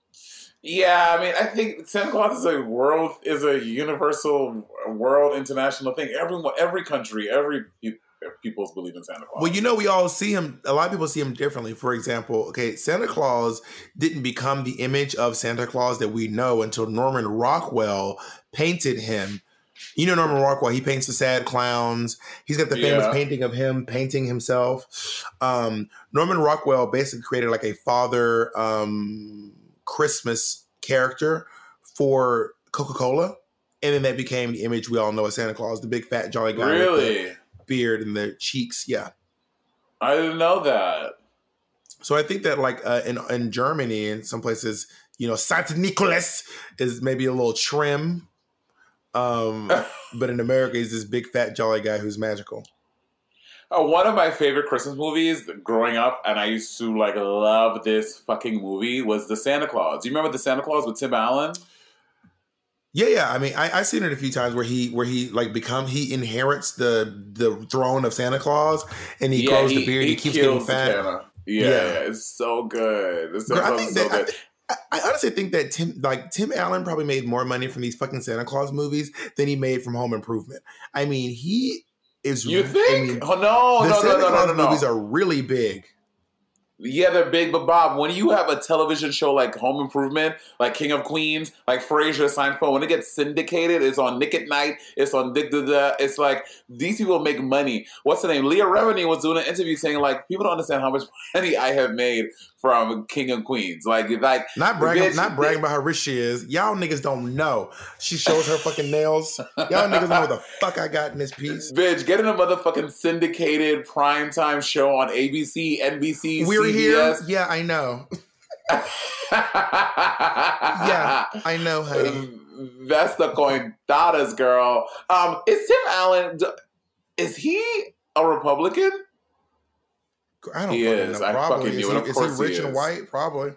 Yeah, I mean, I think Santa Claus is a world is a universal, world international thing. Everyone, every country, every peoples believe in Santa Claus. Well, you know, we all see him. A lot of people see him differently. For example, okay, Santa Claus didn't become the image of Santa Claus that we know until Norman Rockwell painted him. You know Norman Rockwell, he paints the sad clowns. He's got the famous Yeah. painting of him painting himself. Um, Norman Rockwell basically created like a father um, Christmas character for Coca-Cola. And then that became the image we all know as Santa Claus, the big fat jolly guy with Really? the beard and the cheeks. Yeah. I didn't know that. So I think that like uh, in, in Germany and some places, you know, Saint Nicholas is maybe a little trim. Um, but in America, he's this big fat jolly guy who's magical. Uh, one of my favorite Christmas movies growing up, and I used to like love this fucking movie, was The Santa Claus. Do you remember The Santa Claus with Tim Allen? Yeah, yeah. I mean, I, I've seen it a few times where he where he like become he inherits the the throne of Santa Claus, and he Yeah, grows he- the beard. he He, keeps getting kills fat. Santa. Yeah, yeah, it's so good. It's so, Girl, I so, think so that, I, good. thi- I, I honestly think that Tim like Tim Allen probably made more money from these fucking Santa Claus movies than he made from Home Improvement. I mean, he is. You think? I mean, Oh, no, the no, no, Santa no, no, Claus no, no. movies are really big. Yeah, they're big, but Bob, when you have a television show like Home Improvement, like King of Queens, like Frasier, Seinfeld, when it gets syndicated, it's on Nick at Night, it's on Dick da da. It's like these people make money. What's the name? Leah Remini was doing an interview saying like people don't understand how much money I have made from King of Queens. Like, like Not bragging, bitch, not bragging about how rich she is. Y'all niggas don't know. She shows her fucking nails. Y'all niggas know what the fuck I got in this piece. Bitch, getting a motherfucking syndicated primetime show on A B C, N B C, We're C B here. S. Yeah, I know. Yeah, I know, honey. That's the cointadas, girl. Um, is Tim Allen? Is he a Republican? I don't He fucking is. know. I Probably. fucking Is, knew he, it. Of is course he rich he and is. white? Probably.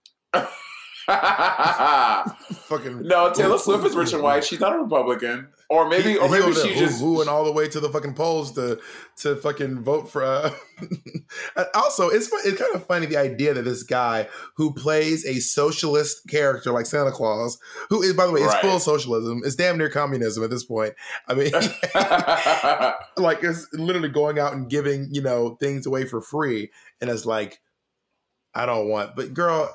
Fucking No, Taylor Swift is rich and white. She's not a Republican, or maybe, He- or he maybe over she there just. woo-wooing all the way to the fucking polls to to fucking vote for. Uh... And also, it's fu- it's kind of funny the idea that this guy who plays a socialist character like Santa Claus, who is by the way is Right. full socialism, is damn near communism at this point. I mean, like it's literally going out and giving you know things away for free, and it's like I don't want, but girl.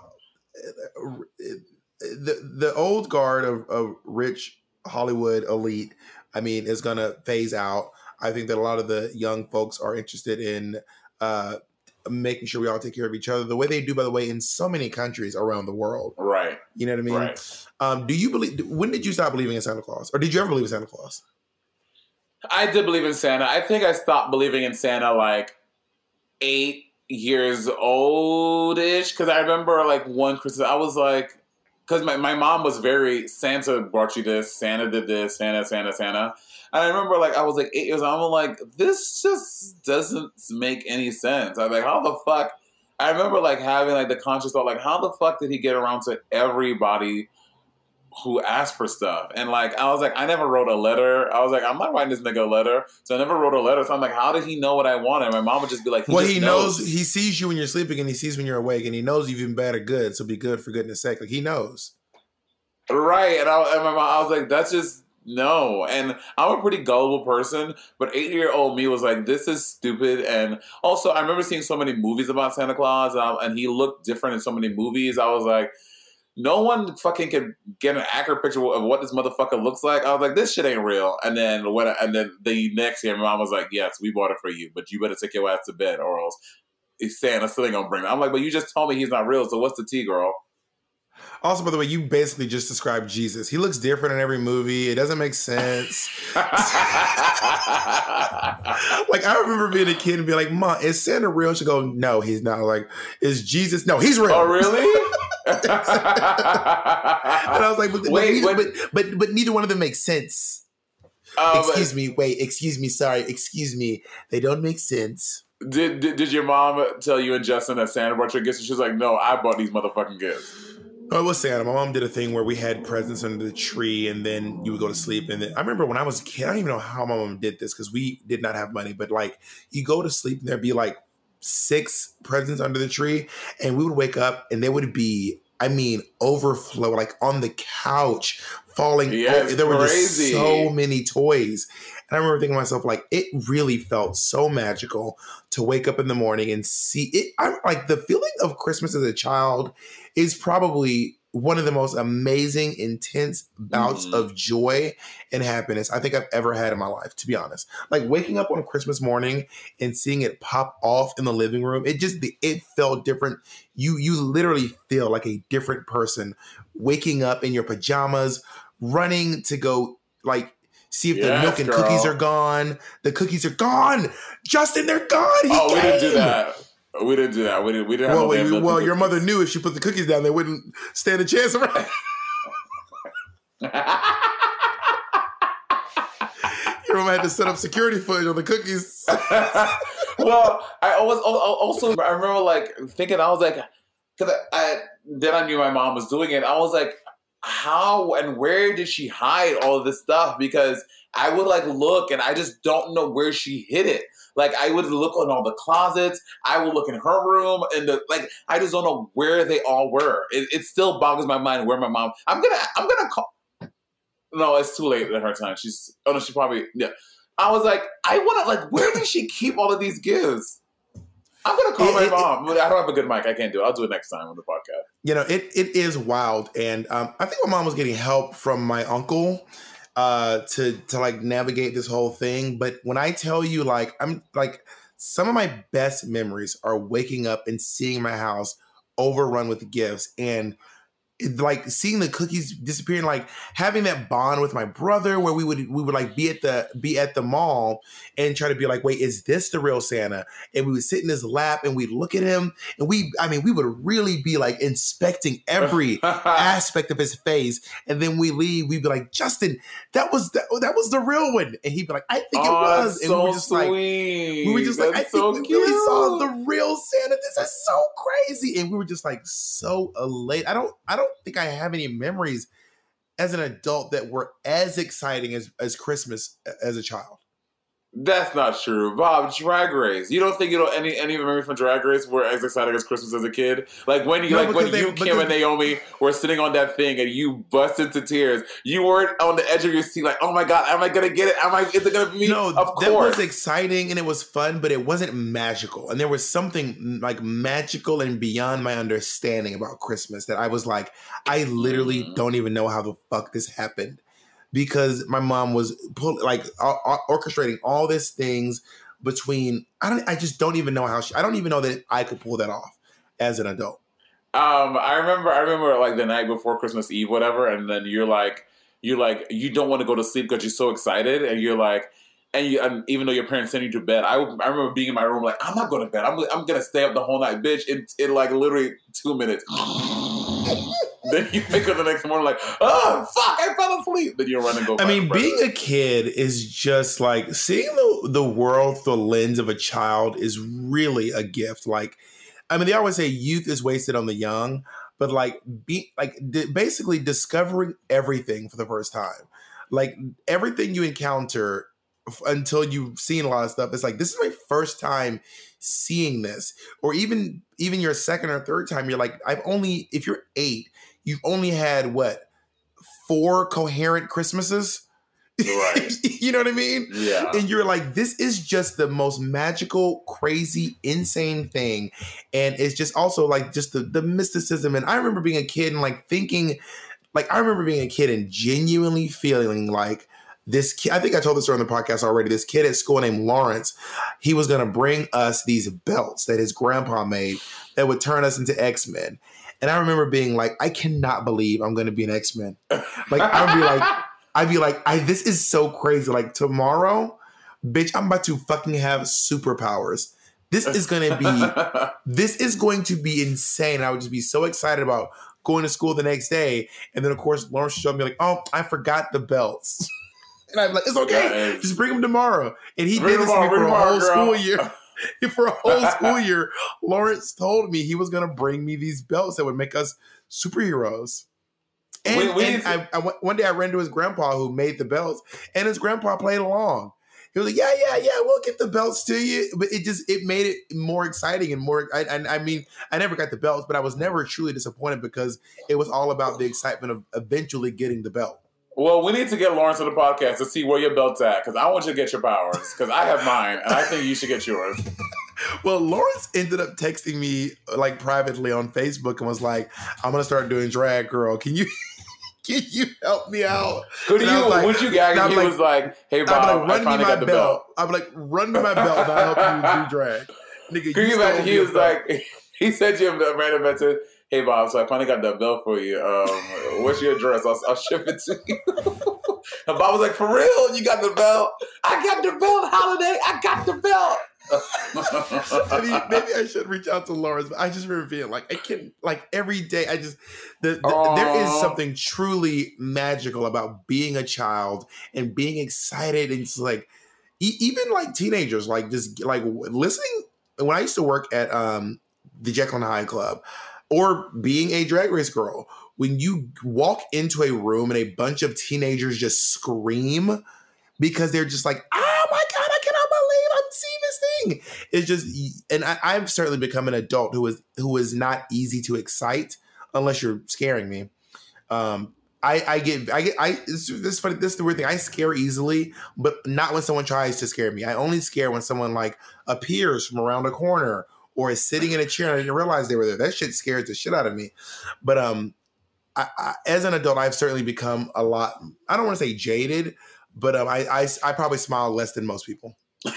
The the old guard of, of rich Hollywood elite, I mean, is gonna phase out. I think that a lot of the young folks are interested in uh, making sure we all take care of each other, the way they do, by the way, in so many countries around the world. Right. You know what I mean? Right. Um, do you believe? When did you stop believing in Santa Claus, or did you ever believe in Santa Claus? I did believe in Santa. I think I stopped believing in Santa like eight years old-ish, because I remember like one Christmas, I was like, because my, my mom was very, Santa brought you this, Santa did this, Santa, Santa, Santa. And I remember like, I was like eight years old, I'm like, this just doesn't make any sense. I'm like, how the fuck? I remember like having like the conscious thought, like, how the fuck did he get around to everybody who asked for stuff? And like, I was like, I never wrote a letter. I was like, I'm not writing this nigga a letter. So I never wrote a letter. So I'm like, how did he know what I wanted? My mom would just be like, he well, just he knows. knows. He sees you when you're sleeping, and he sees when you're awake, and he knows you've been bad or good. So be good for goodness sake. Like he knows. Right. And I, and my mom, I was like, that's just, no. And I'm a pretty gullible person, but eight-year-old me was like, this is stupid. And also, I remember seeing so many movies about Santa Claus, and, I, and he looked different in so many movies. I was like, no one fucking can get an accurate picture of what this motherfucker looks like. I was like, this shit ain't real. And then when I, and then the next year, my mom was like, yes, we bought it for you, but you better take your ass to bed or else Santa's still ain't gonna bring it. I'm like, but you just told me he's not real, so what's the tea, girl? Also, by the way, you basically just described Jesus. He looks different in every movie. It doesn't make sense. Like, I remember being a kid and be like, Mom, is Santa real? She'd go, no, he's not. Like, is Jesus? No, he's real. Oh, really? And I was like, but, wait, but, neither, but, but, but neither one of them makes sense. Um, excuse me. Wait, excuse me. Sorry. Excuse me. They don't make sense. Did, did did your mom tell you and Justin that Santa brought your gifts? And she was like, no, I bought these motherfucking gifts. Oh, it was Santa. My mom did a thing where we had presents under the tree, and then you would go to sleep. And then I remember when I was a kid, I don't even know how my mom did this because we did not have money. But like, you go to sleep, and there'd be like six presents under the tree, and we would wake up, and there would be, I mean, overflow, like on the couch, falling. Yes, over. There were crazy. just so many toys. And I remember thinking to myself, like, it really felt so magical to wake up in the morning and see it. I'm like, the feeling of Christmas as a child is probably one of the most amazing, intense bouts mm. of joy and happiness I think I've ever had in my life, to be honest. Like waking up on Christmas morning and seeing it pop off in the living room, it just, it felt different. You, you literally feel like a different person waking up in your pajamas, running to go like, see if yes, the milk and girl. cookies are gone. The cookies are gone. Justin, they're gone. He oh, came. we didn't do that. We didn't do that. We didn't. We didn't. Well, have wait, no well, your cookies. Mother knew if she put the cookies down, they wouldn't stand a chance of right. Your mom had to set up security footage on the cookies. Well, I always also I remember like thinking I was like, because I, I then I knew my mom was doing it. I was like, how and where did she hide all of this stuff? Because I would like look and I just don't know where she hid it. Like I would look in all the closets. I would look in her room and the like. I just don't know where they all were. It, it still boggles my mind where my mom. I'm gonna. I'm gonna call. No, it's too late at her time. She's. Oh no, she probably. Yeah. I was like, I want to like. Where did she keep all of these gifts? I'm gonna call it, my it, mom. It, I don't have a good mic. I can't do it. I'll do it next time on the podcast. You know, it it is wild, and um, I think my mom was getting help from my uncle. Uh, to to like navigate this whole thing. But when I tell you, like, I'm like, some of my best memories are waking up and seeing my house overrun with gifts and it, like seeing the cookies disappearing, like having that bond with my brother where we would we would like be at the be at the mall and try to be like, wait, is this the real Santa? And we would sit in his lap and we'd look at him and we I mean we would really be like inspecting every aspect of his face. And then we leave, we'd be like, Justin, that was that, that was the real one. And he'd be like, I think oh, it was. And so we were just sweet. like we were just that's like, I so think cute. we really saw the real Santa. This is so crazy. And we were just like so elated. I don't I don't think I have any memories as an adult that were as exciting as, as Christmas as a child. That's not true, Bob. Drag Race. You don't think you know any any of the memories from Drag Race were as exciting as Christmas as a kid? Like when you, no, like when they, you, Kim and Naomi were sitting on that thing and you bust into tears. You weren't on the edge of your seat, like, oh my god, am I gonna get it? Am I? Is it gonna be me? No, of course. That was exciting and it was fun, but it wasn't magical. And there was something like magical and beyond my understanding about Christmas that I was like, I literally mm. don't even know how the fuck this happened. Because my mom was pull, like uh, orchestrating all these things between I don't I just don't even know how she I don't even know that I could pull that off as an adult. Um, I remember I remember like the night before Christmas Eve, whatever, and then you're like you're like you don't want to go to sleep because you're so excited, and you're like, and you and even though your parents send you to bed, I I remember being in my room like I'm not going to bed. I'm I'm gonna stay up the whole night, bitch. In in like literally two minutes. Then you wake up the next morning like, oh, fuck, I fell asleep. Then you run and go. I mean, being a kid is just like seeing the, the world through the lens of a child is really a gift. Like, I mean, they always say youth is wasted on the young, but like, be like d- basically discovering everything for the first time. Like everything you encounter f- until you've seen a lot of stuff. It's like, this is my first time seeing this, or even, even your second or third time. You're like, I've only, if you're eight, you've only had what, four coherent Christmases Right. You know what I mean? Yeah. And you're like, this is just the most magical, crazy, insane thing. And it's just also like just the, the mysticism. And I remember being a kid and like thinking, like, I remember being a kid and genuinely feeling like this kid, I think I told this story on the podcast already, this kid at school named Lawrence, he was going to bring us these belts that his grandpa made that would turn us into X-Men. And I remember being like, I cannot believe I'm going to be an X-Men. Like, I'd be like, I'd be like, I, this is so crazy. Like tomorrow, bitch, I'm about to fucking have superpowers. This is going to be, this is going to be insane. I would just be so excited about going to school the next day. And then of course, Lawrence showed me like, oh, I forgot the belts. And I'm like, it's okay. Yes. Just bring them tomorrow. And he bring did this to me for a whole school year. For a whole school year, Lawrence told me he was going to bring me these belts that would make us superheroes. And, we, we, and I, I, one day I ran to his grandpa who made the belts, and his grandpa played along. He was like, yeah, yeah, yeah, we'll get the belts to you. But it just, it made it more exciting and more, I, I, I mean, I never got the belts, but I was never truly disappointed because it was all about the excitement of eventually getting the belt. Well, we need to get Lawrence on the podcast to see where your belt's at, because I want you to get your powers, because I have mine, and I think you should get yours. Well, Lawrence ended up texting me like privately on Facebook and was like, I'm going to start doing drag, girl. Can you can you help me out? Who do you, like, would you gag? And he like, was like, hey, Bob, like, I finally got the belt. belt. I'm like, run me my belt and I'll help you do drag. Nigga, Can you imagine? He was like, he sent you a random message. Hey, Bob, so I finally got that belt for you. Um, what's your address? I'll, I'll ship it to you. And Bob was like, for real? You got the belt? I got the belt, Holiday. I got the belt. I mean, maybe I should reach out to Lawrence, but I just remember feeling like I can, like every day, I just, the, the, there is something truly magical about being a child and being excited. And it's like, e- even like teenagers, like just like listening. When I used to work at um, the Jekyll and Hyde Club, or being a Drag Race girl, when you walk into a room and a bunch of teenagers just scream because they're just like, oh my God, I cannot believe I'm seeing this thing. It's just, and I, I've certainly become an adult who is who is not easy to excite unless you're scaring me. Um, I, I get, I get, I, this, this is funny, this is the weird thing. I scare easily, but not when someone tries to scare me. I only scare when someone like appears from around a corner or is sitting in a chair and I didn't realize they were there. That shit scares the shit out of me. But um, I, I, as an adult, I've certainly become a lot, I don't want to say jaded, but um, I, I, I probably smile less than most people.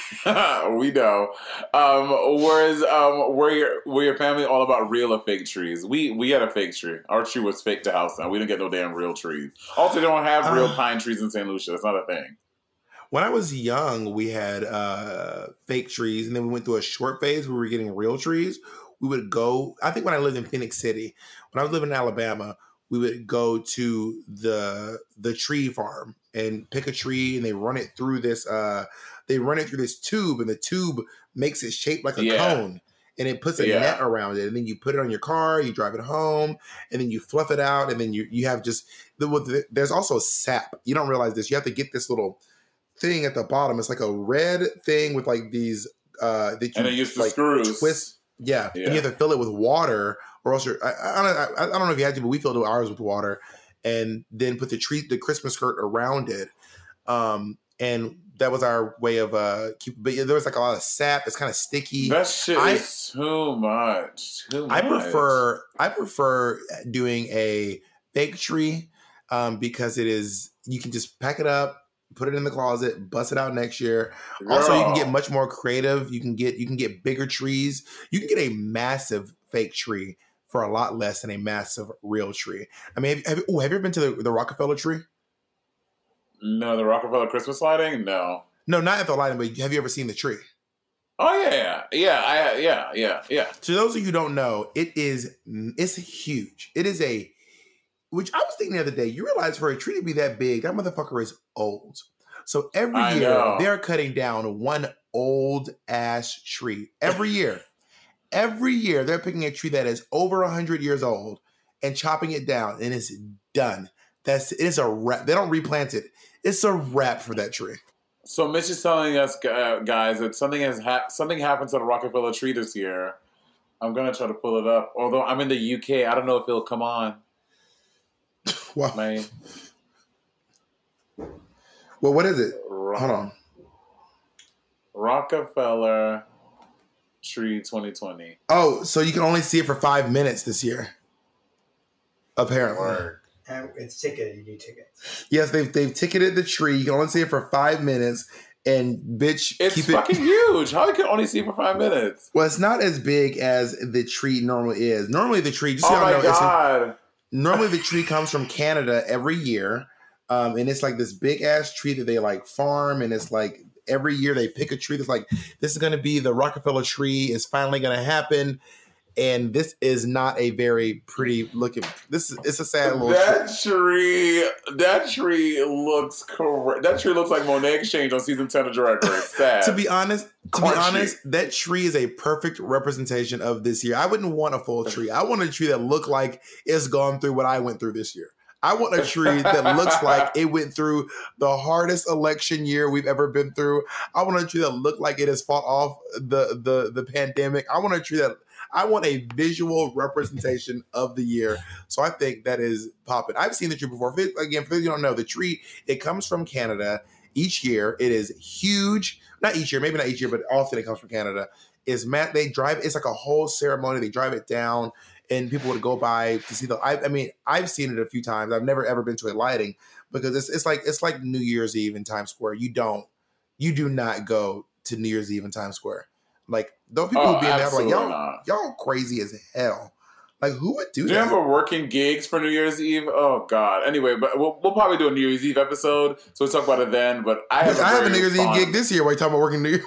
We know. Um, whereas, um, were your were your family all about real or fake trees? We we had a fake tree. Our tree was fake to house now. We didn't get no damn real trees. Also, they don't have real uh, pine trees in Saint Lucia. It's not a thing. When I was young, we had uh, fake trees, and then we went through a short phase where we were getting real trees. We would go, I think when I lived in Phoenix City, when I was living in Alabama, we would go to the the tree farm and pick a tree, and they run it through this, uh, they run it through this tube, and the tube makes it shaped like a yeah. cone, and it puts a yeah. net around it, and then you put it on your car, you drive it home, and then you fluff it out, and then you you have just, the, there's also sap. You don't realize this. You have to get this little thing at the bottom. It's like a red thing with like these uh that you and it used to like screws. twist. Yeah. yeah, and you have to fill it with water, or else you're. I, I don't. I, I don't know if you had to, but we filled ours with water, and then put the tree, the Christmas skirt around it. Um, and that was our way of uh keep. But there was like a lot of sap. It's kind of sticky. That shit I, is too much. Too much. I prefer. I prefer doing a fake tree, um, because it is. You can just pack it up, put it in the closet, bust it out next year. Girl. Also, you can get much more creative. You can get you can get bigger trees. You can get a massive fake tree for a lot less than a massive real tree. I mean, have, have, ooh, have you ever been to the, the Rockefeller tree? No, the Rockefeller Christmas lighting? No. No, not at the lighting, but have you ever seen the tree? Oh, yeah. Yeah, I, yeah, yeah, yeah. To those of you who don't know, it is, it's huge. It is a, which I was thinking the other day, you realize for a tree to be that big, that motherfucker is old. So every I year, know. they're cutting down one old-ass tree. Every year. Every year, they're picking a tree that is over one hundred years old and chopping it down, and it's done. That's It is a wrap. They don't replant it. It's a wrap for that tree. So Mitch is telling us, uh, guys, that something has ha- something happened to the Rockefeller tree this year. I'm going to try to pull it up. Although I'm in the U K, I don't know if it'll come on. Wow. My... Well, what is it? Hold on. Rockefeller Tree twenty twenty. Oh, so you can only see it for five minutes this year. Apparently. Word. And it's ticketed. You need tickets. Yes, they've they've ticketed the tree. You can only see it for five minutes. And bitch, it's keep fucking it... huge. How you can only see it for five minutes? Well, it's not as big as the tree normally is. Normally, the tree. Just oh so my know, god! A, normally, the tree comes from Canada every year, um, and it's like this big ass tree that they like farm, and it's like every year they pick a tree that's like this is going to be the Rockefeller tree. Is finally going to happen. And this is not a very pretty looking. This is it's a sad little that tree. tree. That tree looks correct. That tree looks like Monet Exchange on season ten of Drag Race. Sad. to be honest, to Crunchy. be honest, that tree is a perfect representation of this year. I wouldn't want a full tree. I want a tree that looked like it's gone through what I went through this year. I want a tree that looks like it went through the hardest election year we've ever been through. I want a tree that looked like it has fought off the the the pandemic. I want a tree that. I want a visual representation of the year. So I think that is popping. I've seen the tree before. Again, for those you don't know, the tree, it comes from Canada each year. It is huge. Not each year, maybe not each year, but often it comes from Canada. Is Matt, they drive, it's like a whole ceremony. They drive it down and people would go by to see the, I, I mean, I've seen it a few times. I've never ever been to a lighting because it's it's like, it's like New Year's Eve in Times Square. You don't, you do not go to New Year's Eve in Times Square. Like, those people oh, who be in there, like, y'all, not. y'all crazy as hell. Like, who would do, do that? Do you remember working gigs for New Year's Eve? Oh, God. Anyway, but we'll, we'll probably do a New Year's Eve episode, so we'll talk about it then. But I have, I a, have a New Year's fun... Eve gig this year. Why are you talking about working New Year's?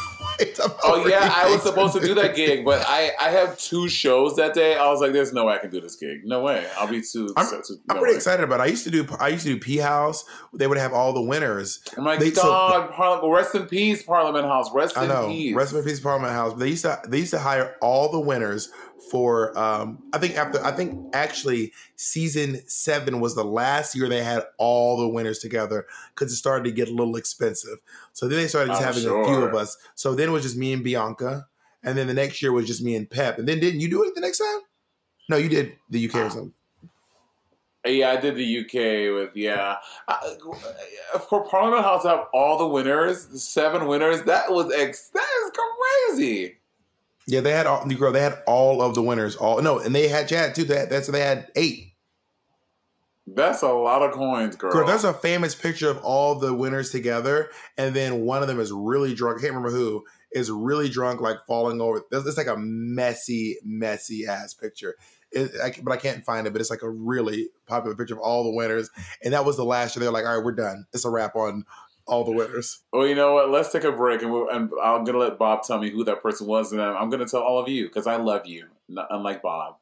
Oh, yeah, I was supposed to do that gig, but I, I have two shows that day. I was like, there's no way I can do this gig. No way. I'll be too... I'm, so, too, I'm no pretty way. excited about it. I used to do I used to do P House. They would have all the winners. Oh, my they, God. So, Parliament, rest in peace, Parliament House. Rest I know. in peace. Rest in peace, Parliament House. They used to they used to hire all the winners for um I think after I think actually season seven was the last year they had all the winners together because it started to get a little expensive. So then they started just I'm having sure. a few of us. So then it was just me and Bianca, and then the next year was just me and Pep. And then didn't you do it the next time? No, you did the U K or something. Yeah, I did the U K with, yeah. I, for Parliament House to have all the winners, the seven winners, that was ex- that is crazy. Yeah, they had all the girl. They had all of the winners. All no, and they had Chad too. That that's they had eight. That's a lot of coins, girl. Girl, there's a famous picture of all the winners together, and then one of them is really drunk. I can't remember who is really drunk, like falling over. It's like a messy, messy ass picture. It, I, but I can't find it. But it's like a really popular picture of all the winners, and that was the last year. They're like, all right, we're done. It's a wrap on all the winners. Well, you know what? Let's take a break, and, we'll, and I'm gonna let Bob tell me who that person was, and I'm gonna tell all of you because I love you, not, unlike Bob.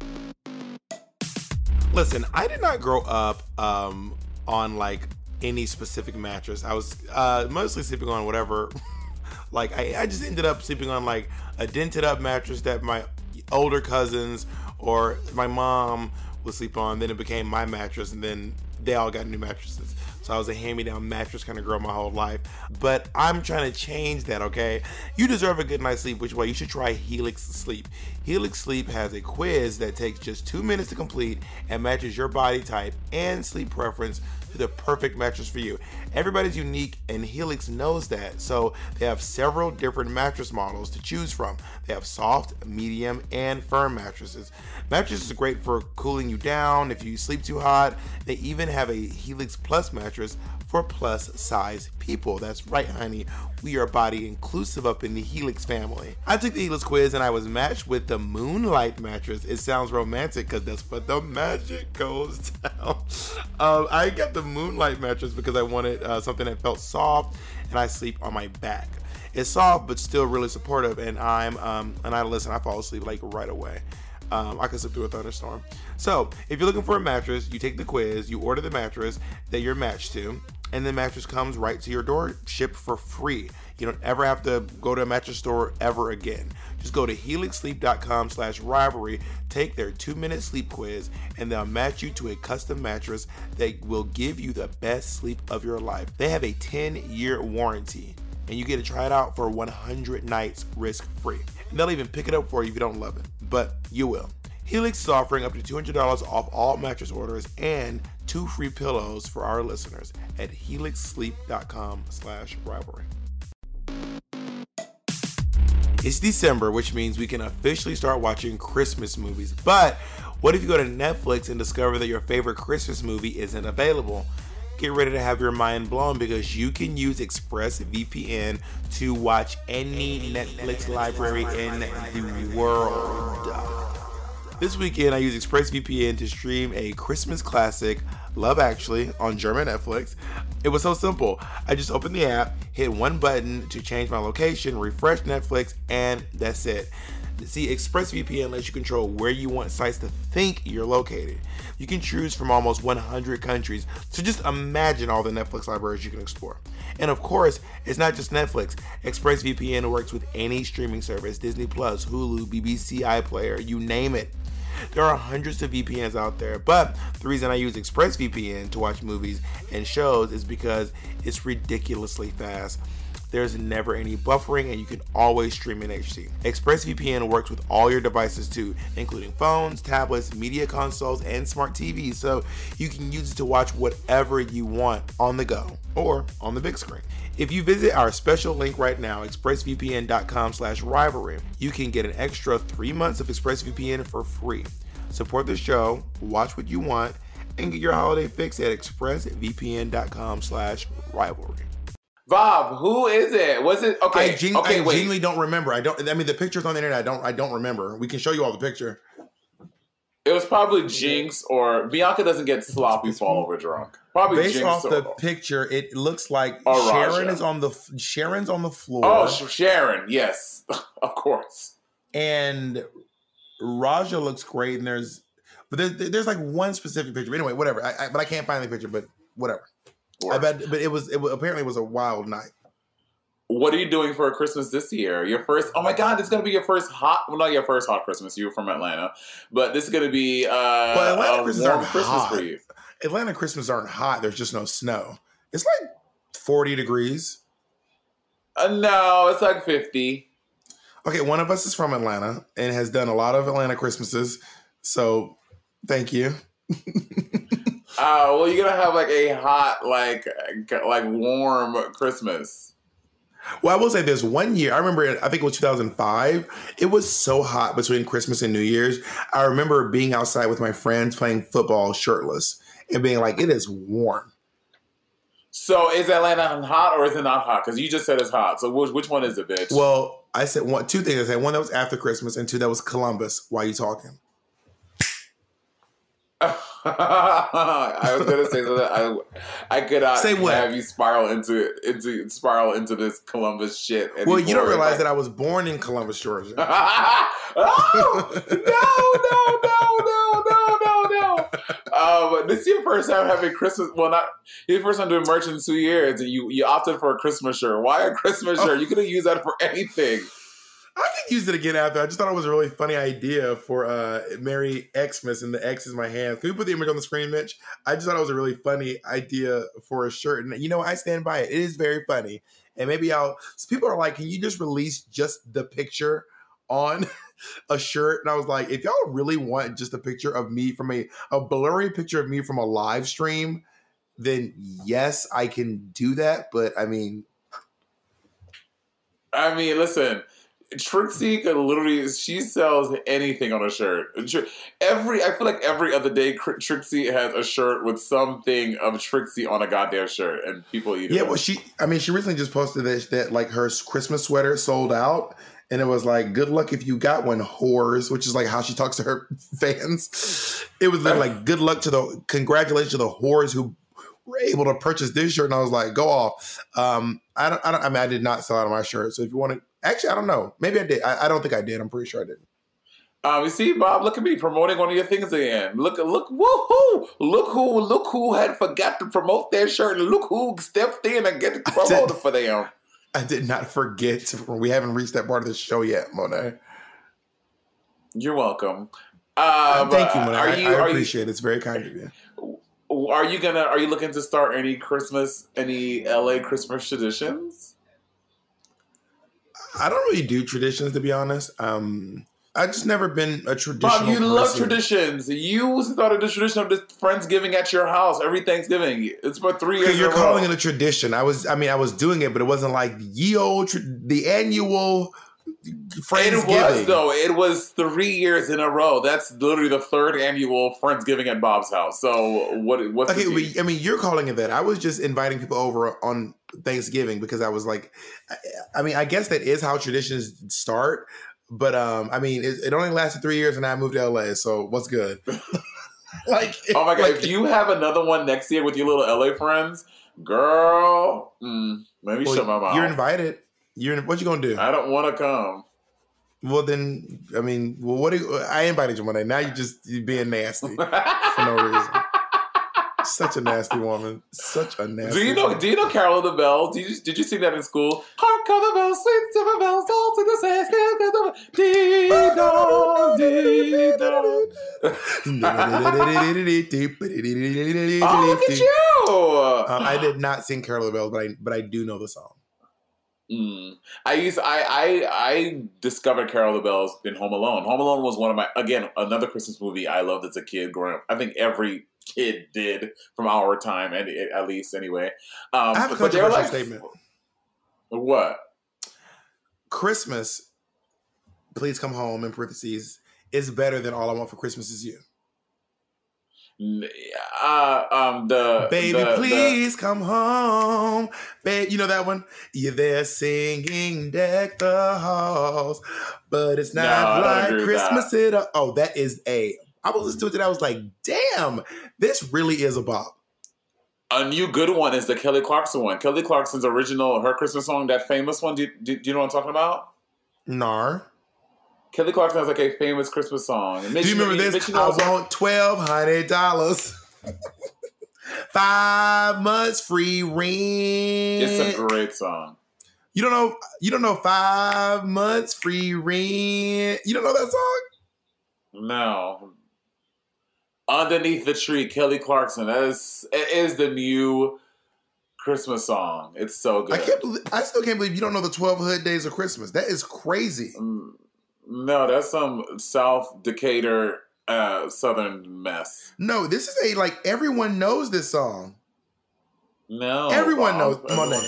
Listen, I did not grow up um, on like any specific mattress. I was uh, mostly sleeping on whatever. Like I, I just ended up sleeping on like a dented up mattress that my older cousins or my mom would sleep on. Then it became my mattress, and then they all got new mattresses. So I was a hand-me-down mattress kind of girl my whole life. But I'm trying to change that, okay? You deserve a good night's sleep, which way you should try Helix Sleep. Helix Sleep has a quiz that takes just two minutes to complete and matches your body type and sleep preference to the perfect mattress for you. Everybody's unique, and Helix knows that. So they have several different mattress models to choose from. They have soft, medium, and firm mattresses. Mattresses are great for cooling you down if you sleep too hot. They even have a Helix Plus mattress for plus size people. That's right, honey. We are body inclusive up in the Helix family. I took the Helix quiz and I was matched with the Moonlight mattress. It sounds romantic because that's what the magic goes down. Um, I got the Moonlight mattress because I wanted uh, something that felt soft and I sleep on my back. It's soft but still really supportive, and I'm um, and I listen. I fall asleep like right away. Um, I can sleep through a thunderstorm. So if you're looking for a mattress, you take the quiz, you order the mattress that you're matched to, and the mattress comes right to your door, shipped for free. You don't ever have to go to a mattress store ever again. Just go to helix sleep dot com slash rivalry, take their two-minute sleep quiz, and they'll match you to a custom mattress that will give you the best sleep of your life. They have a ten-year warranty, and you get to try it out for one hundred nights risk-free. And they'll even pick it up for you if you don't love it, but you will. Helix is offering up to two hundred dollars off all mattress orders and two free pillows for our listeners at helix sleep dot com slash rivalry. It's December, which means we can officially start watching Christmas movies. But what if you go to Netflix and discover that your favorite Christmas movie isn't available? Get ready to have your mind blown because you can use ExpressVPN to watch any Netflix library in the world. This weekend, I used ExpressVPN to stream a Christmas classic, Love Actually, on German Netflix. It was so simple. I just opened the app, hit one button to change my location, refresh Netflix, and that's it. See, ExpressVPN lets you control where you want sites to think you're located. You can choose from almost one hundred countries, so just imagine all the Netflix libraries you can explore. And of course, it's not just Netflix. ExpressVPN works with any streaming service, Disney Plus, Hulu, B B C iPlayer, you name it. There are hundreds of V P Ns out there, but the reason I use ExpressVPN to watch movies and shows is because it's ridiculously fast. There's never any buffering and you can always stream in H D. ExpressVPN works with all your devices too, including phones, tablets, media consoles, and smart T Vs, so you can use it to watch whatever you want on the go or on the big screen. If you visit our special link right now, expressvpn dot com slash rivalry, you can get an extra three months of ExpressVPN for free. Support the show, watch what you want, and get your holiday fix at expressvpn dot com slash rivalry. Bob, who is it? Was it okay? I, gen- okay, I wait. genuinely don't remember. I don't. I mean, the picture's on the internet. I don't. I don't remember. We can show you all the picture. It was probably Jinx or Bianca doesn't get sloppy fall over drunk. Probably based Jinx off or, the picture. It looks like or Sharon Raja. is on the Sharon's on the floor. Oh, Sharon, yes, of course. And Raja looks great. And there's, but there's, there's like one specific picture. But anyway, whatever. I, I, but I can't find the picture. But whatever. I bet. But it was. It was, apparently it was a wild night. What are you doing for Christmas this year? Your first, oh my God, it's going to be your first hot, well, not your first hot Christmas. You're from Atlanta. But this is going to be uh, well, Atlanta a Christmas warm aren't Christmas hot. for you. Atlanta Christmas aren't hot. There's just no snow. It's like forty degrees. Uh, no, it's like fifty. Okay, one of us is from Atlanta and has done a lot of Atlanta Christmases. So thank you. Oh, uh, well, you're going to have like a hot, like, like warm Christmas. Well, I will say there's one year, I remember, I think it was two thousand five. It was so hot between Christmas and New Year's. I remember being outside with my friends playing football shirtless and being like, it is warm. So is Atlanta hot or is it not hot? Because you just said it's hot. So which, which one is it, bitch? Well, I said one, two things. I said one that was after Christmas and two that was Columbus. Why are you talking? I was gonna say that I I could not say what? have you spiral into into spiral into this Columbus shit. Well, you don't realize that I was born in Columbus, Georgia. Oh no no no no no no no! Um, this is your first time having Christmas. Well, not your first time doing merch in two years, and you you opted for a Christmas shirt. Why a Christmas shirt? You could have used that for anything. I could use it again after. I just thought it was a really funny idea for uh, Merry Xmas, and the X is my hand. Can we put the image on the screen, Mitch? I just thought it was a really funny idea for a shirt. And, you know, I stand by it. It is very funny. And maybe I'll... So people are like, can you just release just the picture on a shirt? And I was like, if y'all really want just a picture of me from a... A blurry picture of me from a live stream, then yes, I can do that. But, I mean... I mean, listen... Trixie could literally, she sells anything on a shirt. Every, I feel like every other day, Trixie has a shirt with something of Trixie on a goddamn shirt, and people eat it. Yeah, well, she, I mean, she recently just posted that, that like her Christmas sweater sold out, and it was like, good luck if you got one, whores, which is like how she talks to her fans. It was like, good luck to the, congratulations to the whores who were able to purchase this shirt, and I was like, go off. Um, I don't, I don't, I mean, I did not sell out of my shirt, so if you want to, actually, I don't know. Maybe I did. I, I don't think I did. I'm pretty sure I did. Um, you see, Bob, look at me promoting one of your things again. Look, look, woohoo! Look who, look who had forgot to promote their shirt, and look who stepped in and get promoted for them. I did not forget. We haven't reached that part of the show yet, Monet. You're welcome. Um, Thank you, Monet. Are I, you, I are appreciate you, it. It's very kind of you. Are you gonna? Are you looking to start any Christmas, any L A Christmas traditions? I don't really do traditions, to be honest. Um, I just never been a traditional Bob, you love person. traditions. You started the tradition of just Friendsgiving at your house every Thanksgiving. It's for three years. Okay, you're in a calling row. it a tradition. I was, I mean, I was doing it, but it wasn't like ye old, tra- the annual Friendsgiving. It was though. It was three years in a row. That's literally the third annual Friendsgiving at Bob's house. So what? What's Okay, the but, I mean, you're calling it that. I was just inviting people over on Thanksgiving because I was like, I, I mean, I guess that is how traditions start. But um, I mean, it, it only lasted three years, and I moved to L A. So what's good? Like, oh my god! like, if you have another one next year with your little L A friends, girl, mm, let me well, shut my mouth. You're invited. You're what you gonna do? I don't want to come. Well, then, I mean, well, what? Do you, I invited you one day. Now you just you being nasty for no reason. Such a nasty woman. Such a nasty. Do you know? woman. Do you know Carol of the Bells? Did you did you sing that in school? Hark of the bells, sweet silver bells, all to the same. Dee dong, dee dong. Oh, look at you! Um, I did not sing Carol of the Bells, but I but I do know the song. Mm. I used I, I I discovered Carol of the Bells in Home Alone. Home Alone was one of my again another Christmas movie I loved as a kid growing up. I think every kid did from our time, and at least anyway. Um, I have a but they were controversial like, statement. What? Christmas, Please Come Home in parentheses is better than All I Want for Christmas Is You. Uh, um, the Baby, the, please come home. Babe, you know that one? You're there singing Deck the Halls, but it's No, not I don't like agree with Christmas at all. Oh, that is a. I was listening to it today. I was like, damn, this really is a bop. A new good one is the Kelly Clarkson one. Kelly Clarkson's original, her Christmas song, that famous one. Do, do, do you know what I'm talking about? Nar. Kelly Clarkson has like a famous Christmas song. Mitch, Do you remember this? Mitch, you I know, want twelve hundred dollars. Five months free rent. it's a great song. You don't know. You don't know five months free rent. You don't know that song? No. Underneath the Tree, Kelly Clarkson. That is, it is the new Christmas song. It's so good. I can't believe. I still can't believe you don't know the twelve Hood Days of Christmas. That is crazy. Um, no, that's some South Decatur uh, Southern mess. No, this is a like everyone knows this song. No, everyone Bob, knows. everyone. Monet.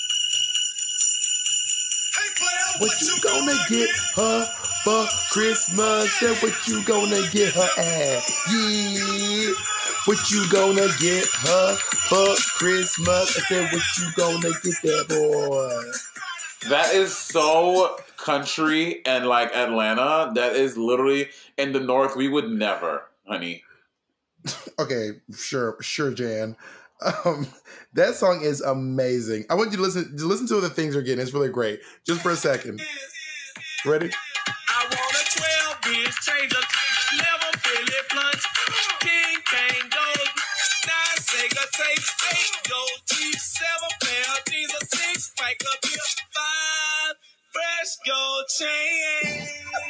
What you gonna get her for Christmas? Said what you gonna get her at? Yeah. What you gonna get her for Christmas? I said what you gonna get that boy? That is so country and like Atlanta. That is literally in the North. We would never, honey. Okay, sure, sure, Jan. Um, that song is amazing. I want you to listen to listen to the things you're getting. It's really great. Just for a second. Ready? I want a twelve inch changer, never Philly blunt, King Kane gold, nine Sega tapes, eight gold teeth, seven pair of jeans, a six pack of beer, five fresh gold chain.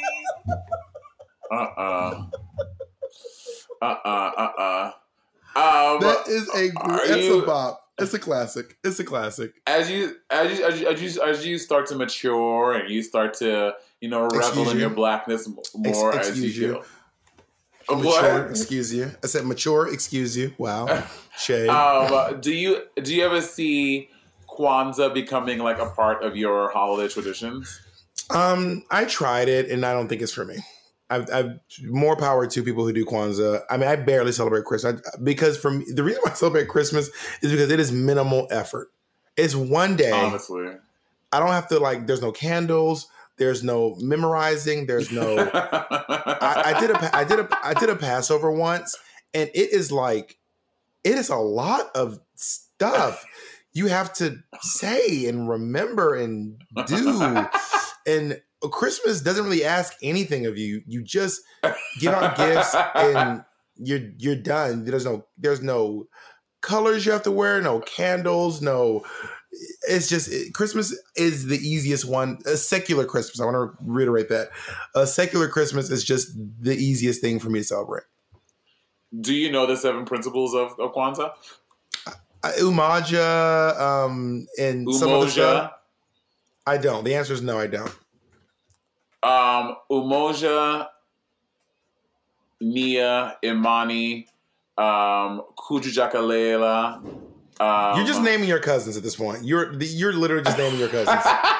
Uh uh. Uh uh. Uh uh. Um, that is a that's you, a bop. It's a classic. It's a classic. As you as you as you as you, as you start to mature and you start to you know revel Excuse in you. your blackness more Ex- as you, excuse you. Go. Mature, What? excuse you. I said mature, excuse you. Wow. Shade. Um, do you do you ever see Kwanzaa becoming like a part of your holiday traditions? Um, I tried it and I don't think it's for me. I've, I've more power to people who do Kwanzaa. I mean, I barely celebrate Christmas I, because for me, the reason why I celebrate Christmas is because it is minimal effort. It's one day. Honestly, I don't have to like. There's no candles. There's no memorizing. There's no. I, I did a. I did a. I did a Passover once, and it is like, it is a lot of stuff you have to say and remember and do, and. Christmas doesn't really ask anything of you. You just get our gifts and you're you're done. There's no there's no colors you have to wear, no candles, no. It's just it, Christmas is the easiest one. A secular Christmas. I want to reiterate that. A secular Christmas is just the easiest thing for me to celebrate. Do you know the seven principles of, of Kwanzaa? Uh, Umaja um, and some other Umoja? stuff. I don't. The answer is no. I don't. Um, Umoja, Nia, Imani, um, Kujujakalela. Um, You're just naming your cousins at this point. You're you're literally just naming your cousins.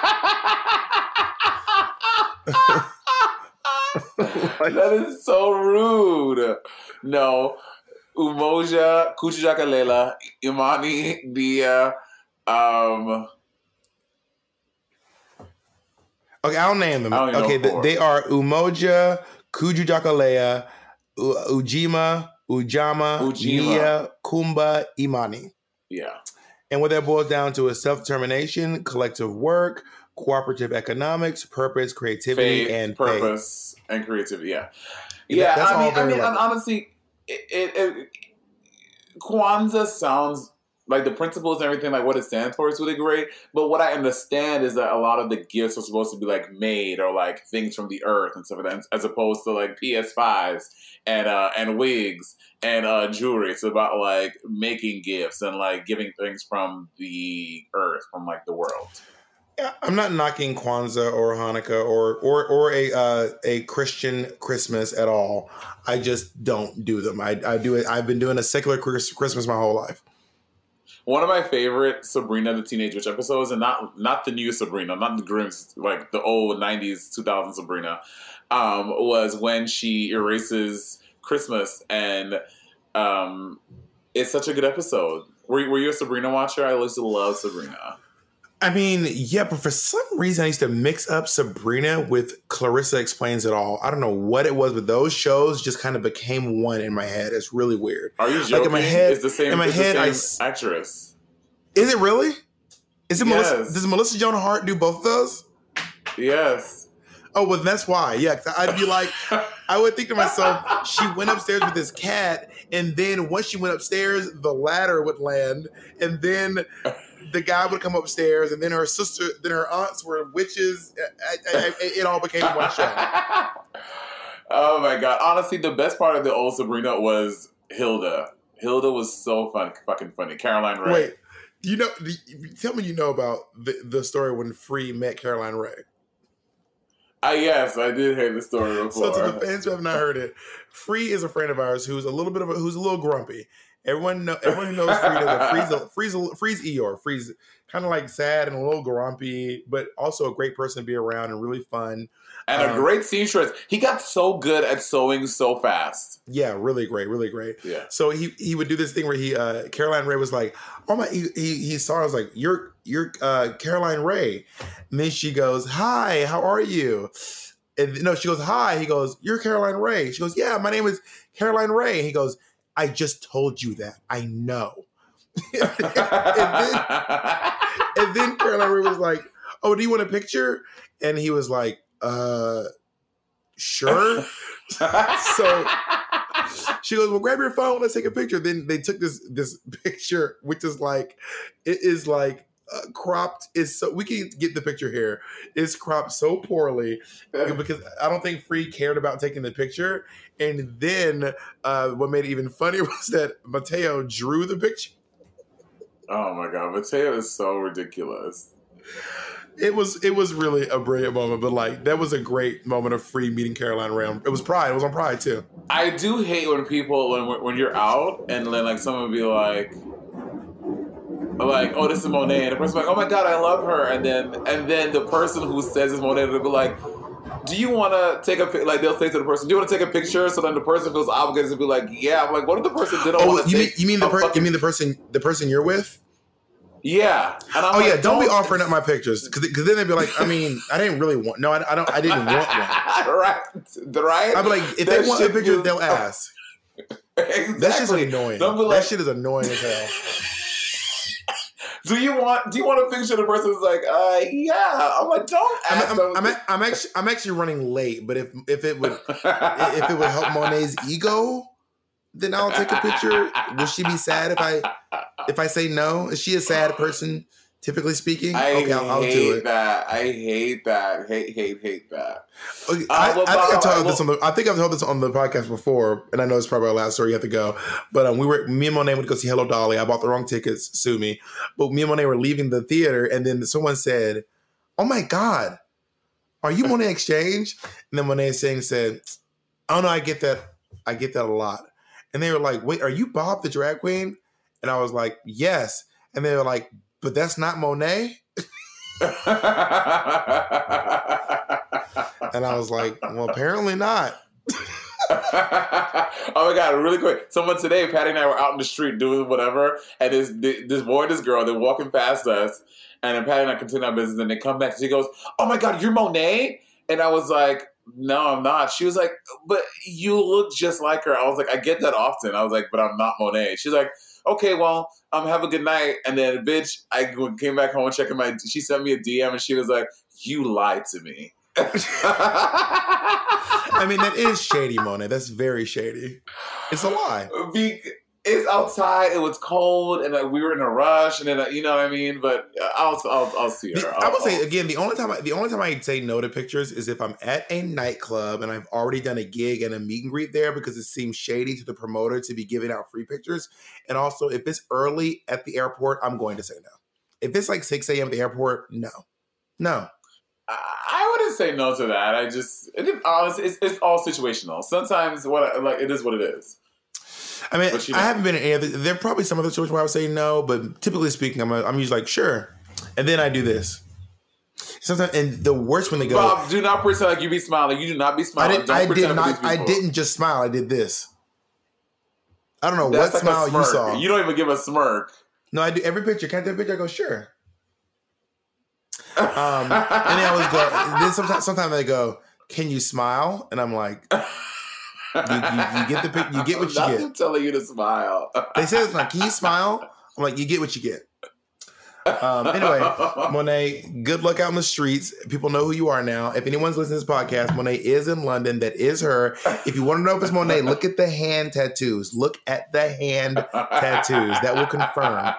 That is so rude. No. Umoja, Kujujakalela, Imani, Nia, um... Okay, I'll name them. I don't even Okay, know th- they are Umoja, Kujujakalea, U- Ujima, Ujama, Ujima. Nia, Kumba, Imani. Yeah. And what that boils down to is self-determination, collective work, cooperative economics, purpose, creativity, Faith, and purpose, faith. and creativity. Yeah. Yeah, Yeah, that's I all mean, I very mean, lovely. honestly, it, it, it, Kwanzaa sounds like the principles and everything, like what it stands for is really great. But what I understand is that a lot of the gifts are supposed to be like made or like things from the earth and stuff like that, as opposed to like P S fives and uh, and wigs and uh, jewelry. It's about like making gifts and like giving things from the earth, from like the world. Yeah, I'm not knocking Kwanzaa or Hanukkah or or or a uh, a Christian Christmas at all. I just don't do them. I, I do it. I've been doing a secular Chris- Christmas my whole life. One of my favorite Sabrina the Teenage Witch episodes, and not not the new Sabrina, not the Grimm's, like the old nineties, two thousand Sabrina, um, was when she erases Christmas, and um, it's such a good episode. Were, were you a Sabrina watcher? I used to love Sabrina. I mean, yeah, but for some reason I used to mix up Sabrina with Clarissa Explains It All. I don't know what it was, but those shows just kind of became one in my head. It's really weird. Are you joking? Like in my head, it's the same, in my it's head, the I same s- actress. Is it really? Is it Yes. Melissa? Does Melissa Joan Hart do both of those? Yes. Oh, well, that's why. Yeah, 'cause I'd be like, I would think to myself, she went upstairs with this cat, and then once she went upstairs, the ladder would land, and then the guy would come upstairs, and then her sister, then her aunts were witches. I, I, I, it all became one show. Oh my god! Honestly, the best part of the old Sabrina was Hilda. Hilda was so fun, fucking funny. Caroline Ray. Wait, you know? Tell me you know about the, the story when Free met Caroline Ray. Uh, yes, I did hear the story before. So to the fans who have not heard it, Free is a friend of ours who's a little bit of a, who's a little grumpy. Everyone know, everyone who knows Free knows that Free's a, Free's a, Free's Eeyore. Free's kind of like sad and a little grumpy, but also a great person to be around and really fun. And a Um, great seamstress. He got so good at sewing so fast. Yeah, really great, really great. Yeah. So he he would do this thing where he uh Caroline Ray was like, oh my, he he, he saw her, I was like, you're you're uh Caroline Ray, and then she goes, hi, how are you? And no, she goes, hi. He goes, you're Caroline Ray. She goes, yeah, my name is Caroline Ray. And he goes, I just told you that. I know. and, then, and then Caroline Ray was like, oh, do you want a picture? And he was like, uh, sure. So she goes, well, grab your phone. Let's take a picture. Then they took this this picture, which is like, it is like, Uh, cropped is so we can get the picture here. It's cropped so poorly because I don't think Free cared about taking the picture. And then uh, what made it even funnier was that Mateo drew the picture. Oh my god, Mateo is so ridiculous. It was it was really a brilliant moment, but like that was a great moment of Free meeting Caroline Ray. It was Pride. It was on Pride too. I do hate when people when when you're out and then like someone would be like. Like, oh, this is Monet, and the person's like, oh my god, I love her, and then and then the person who says it's Monet will be like, do you want to take a pic? Like they'll say to the person, do you want to take a picture? So then the person feels obligated to be like, yeah. I'm like, what if the person didn't Oh, want to you mean take? you mean the a per- fucking- you mean the person the person you're with? Yeah. And I'm oh like, yeah, don't, be offering up my pictures because then they'd be like, I mean, I didn't really want. No, I, I don't. I didn't want one. right, right. I'd be like, if That they want a shit picture, was- they'll ask. Exactly. That shit's annoying. Don't be like, that shit is annoying as hell. Do you want? Do you want a picture? The person's like, uh, yeah. I'm like, don't ask. I'm, I'm, I'm, I'm, I'm actually I'm actually running late, but if if it would if it would help Monet's ego, then I'll take a picture. Will she be sad if I if I say no? Is she a sad person, typically speaking? I okay, I'll, I'll hate do it. that. I hate that. Hate, hate, hate that. Okay, Uh, I, well, I think I've Bob, told well- this on the I think I've told this on the podcast before, and I know it's probably our last story. You have to go, but um, we were me and Monet went to go see Hello Dolly. I bought the wrong tickets. Sue me. But me and Monet were leaving the theater, and then someone said, "Oh my god, are you Monet Exchange? And then Monet Exchange said, oh no, I get that. I get that a lot. And they were like, wait, are you Bob the drag queen? And I was like, yes. And they were like, but that's not Monet? And I was like, well, apparently not. Oh my God, really quick. Someone today, Patty and I were out in the street doing whatever, and this this boy and this girl, they're walking past us, and then Patty and I continue our business, and they come back, and she goes, oh my God, you're Monet? And I was like, no, I'm not. She was like, but you look just like her. I was like, I get that often. I was like, but I'm not Monet. She's like, okay, well, um, have a good night. And then, bitch, I came back home and checking my, she sent me a D M, and she was like, you lied to me. I mean, that is shady, Monet. That's very shady. It's a lie. Be- it's outside. It was cold, and uh, we were in a rush, and then uh, you know what I mean. But uh, I'll, I'll, I'll see her. The, I'll, I would say I'll, again, the only time, I, the only time I say no to pictures is if I'm at a nightclub and I've already done a gig and a meet and greet there because it seems shady to the promoter to be giving out free pictures. And also, if it's early at the airport, I'm going to say no. If it's like six a.m. at the airport, no, no. I wouldn't say no to that. I just, it, honestly, it's, it's all situational. Sometimes, what like it is what it is. I mean, you know. I haven't been in any other. There are probably some other situations where I would say no, but typically speaking, I'm a, I'm usually like sure, and then I do this. Sometimes, and the worst when they go, Bob, do not pretend like you be smiling. You do not be smiling. I didn't. Don't I pretend did for not. these I people. didn't just smile. I did this. I don't know That's what like smile a you smirk. saw. You don't even give a smirk. No, I do every picture. Can I do a picture? I go sure. Um, and then I always go. Then sometimes, sometimes they go, "Can you smile?" And I'm like, "You, you, you get the pic. You get what you I'm get." not telling you to smile. They say it's like, "Can you smile?" I'm like, "You get what you get." Um, anyway, Monet, good luck out in the streets. People know who you are now. If anyone's listening to this podcast, Monet is in London. That is her. If you want to know if it's Monet, look at the hand tattoos. Look at the hand tattoos. That will confirm.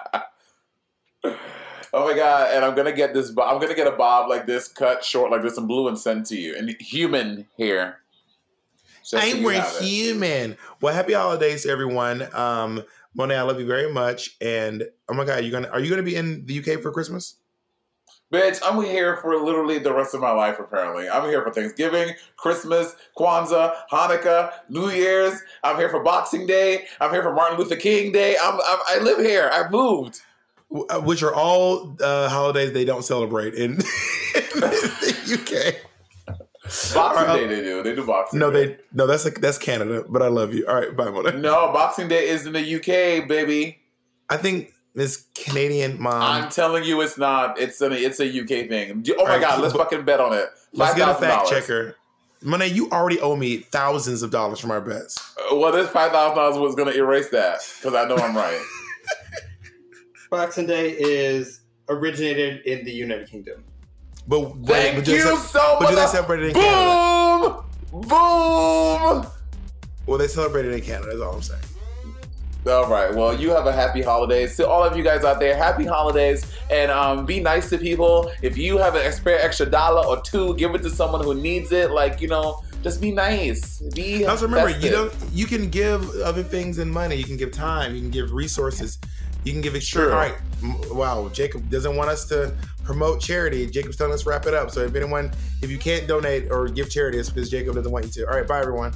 Oh my God! And I'm gonna get this. I'm gonna get a bob like this, cut short like this, in blue, and send to you. And human here. I'm we're human. Well, happy holidays, everyone. Um, Monet, I love you very much. And oh my God, you gonna are you gonna be in the U K for Christmas? Bitch, I'm here for literally the rest of my life, apparently. I'm here for Thanksgiving, Christmas, Kwanzaa, Hanukkah, New Year's. I'm here for Boxing Day. I'm here for Martin Luther King Day. I'm, I'm I live here. I moved. Which are all uh, holidays they don't celebrate in, in the U K. Boxing right, Day they do. They do Boxing no, Day. they no, that's like that's Canada, but I love you. All right, bye, Mona. No, Boxing Day is in the U K, baby. I think this Canadian mom. I'm telling you, it's not. It's a it's a U K thing. Oh my right, God, let's fucking bet on it. Let's get a fact checker. Monet, you already owe me thousands of dollars from our bets. Uh, well, this five thousand dollars was going to erase that because I know I'm right. Boxing Day is originated in the United Kingdom. But thank but you they, so much. But do they celebrate it in boom, Canada? Boom! Well, they celebrate it in Canada, that's all I'm saying. All right. Well, you have a happy holidays. To all of you guys out there, happy holidays. And um, be nice to people. If you have an spare extra dollar or two, give it to someone who needs it. Like, you know, just be nice. Be also remember, festive. you don't. You can give other things in money. You can give time. You can give resources. You can give extra. Sure. All right. Wow. Jacob doesn't want us to promote charity. Jacob's telling us to wrap it up. So if anyone, if you can't donate or give charity, it's because Jacob doesn't want you to. All right. Bye, everyone.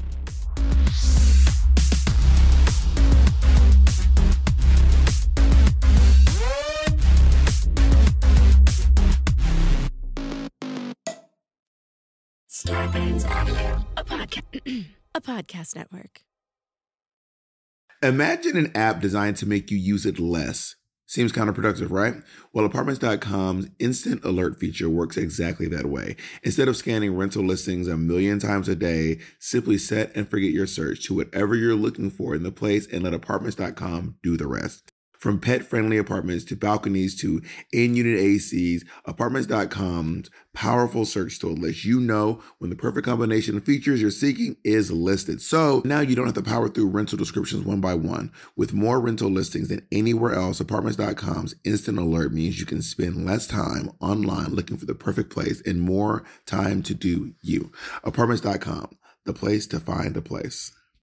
Starbane's Audio, a podcast, a podcast network. Imagine an app designed to make you use it less. Seems counterproductive, right? Well, Apartments dot com's instant alert feature works exactly that way. Instead of scanning rental listings a million times a day, simply set and forget your search to whatever you're looking for in the place and let Apartments dot com do the rest. From pet-friendly apartments to balconies to in-unit A Cs, Apartments dot com's powerful search tool lets you know when the perfect combination of features you're seeking is listed. So now you don't have to power through rental descriptions one by one. With more rental listings than anywhere else, Apartments dot com's instant alert means you can spend less time online looking for the perfect place and more time to do you. Apartments dot com, the place to find a place.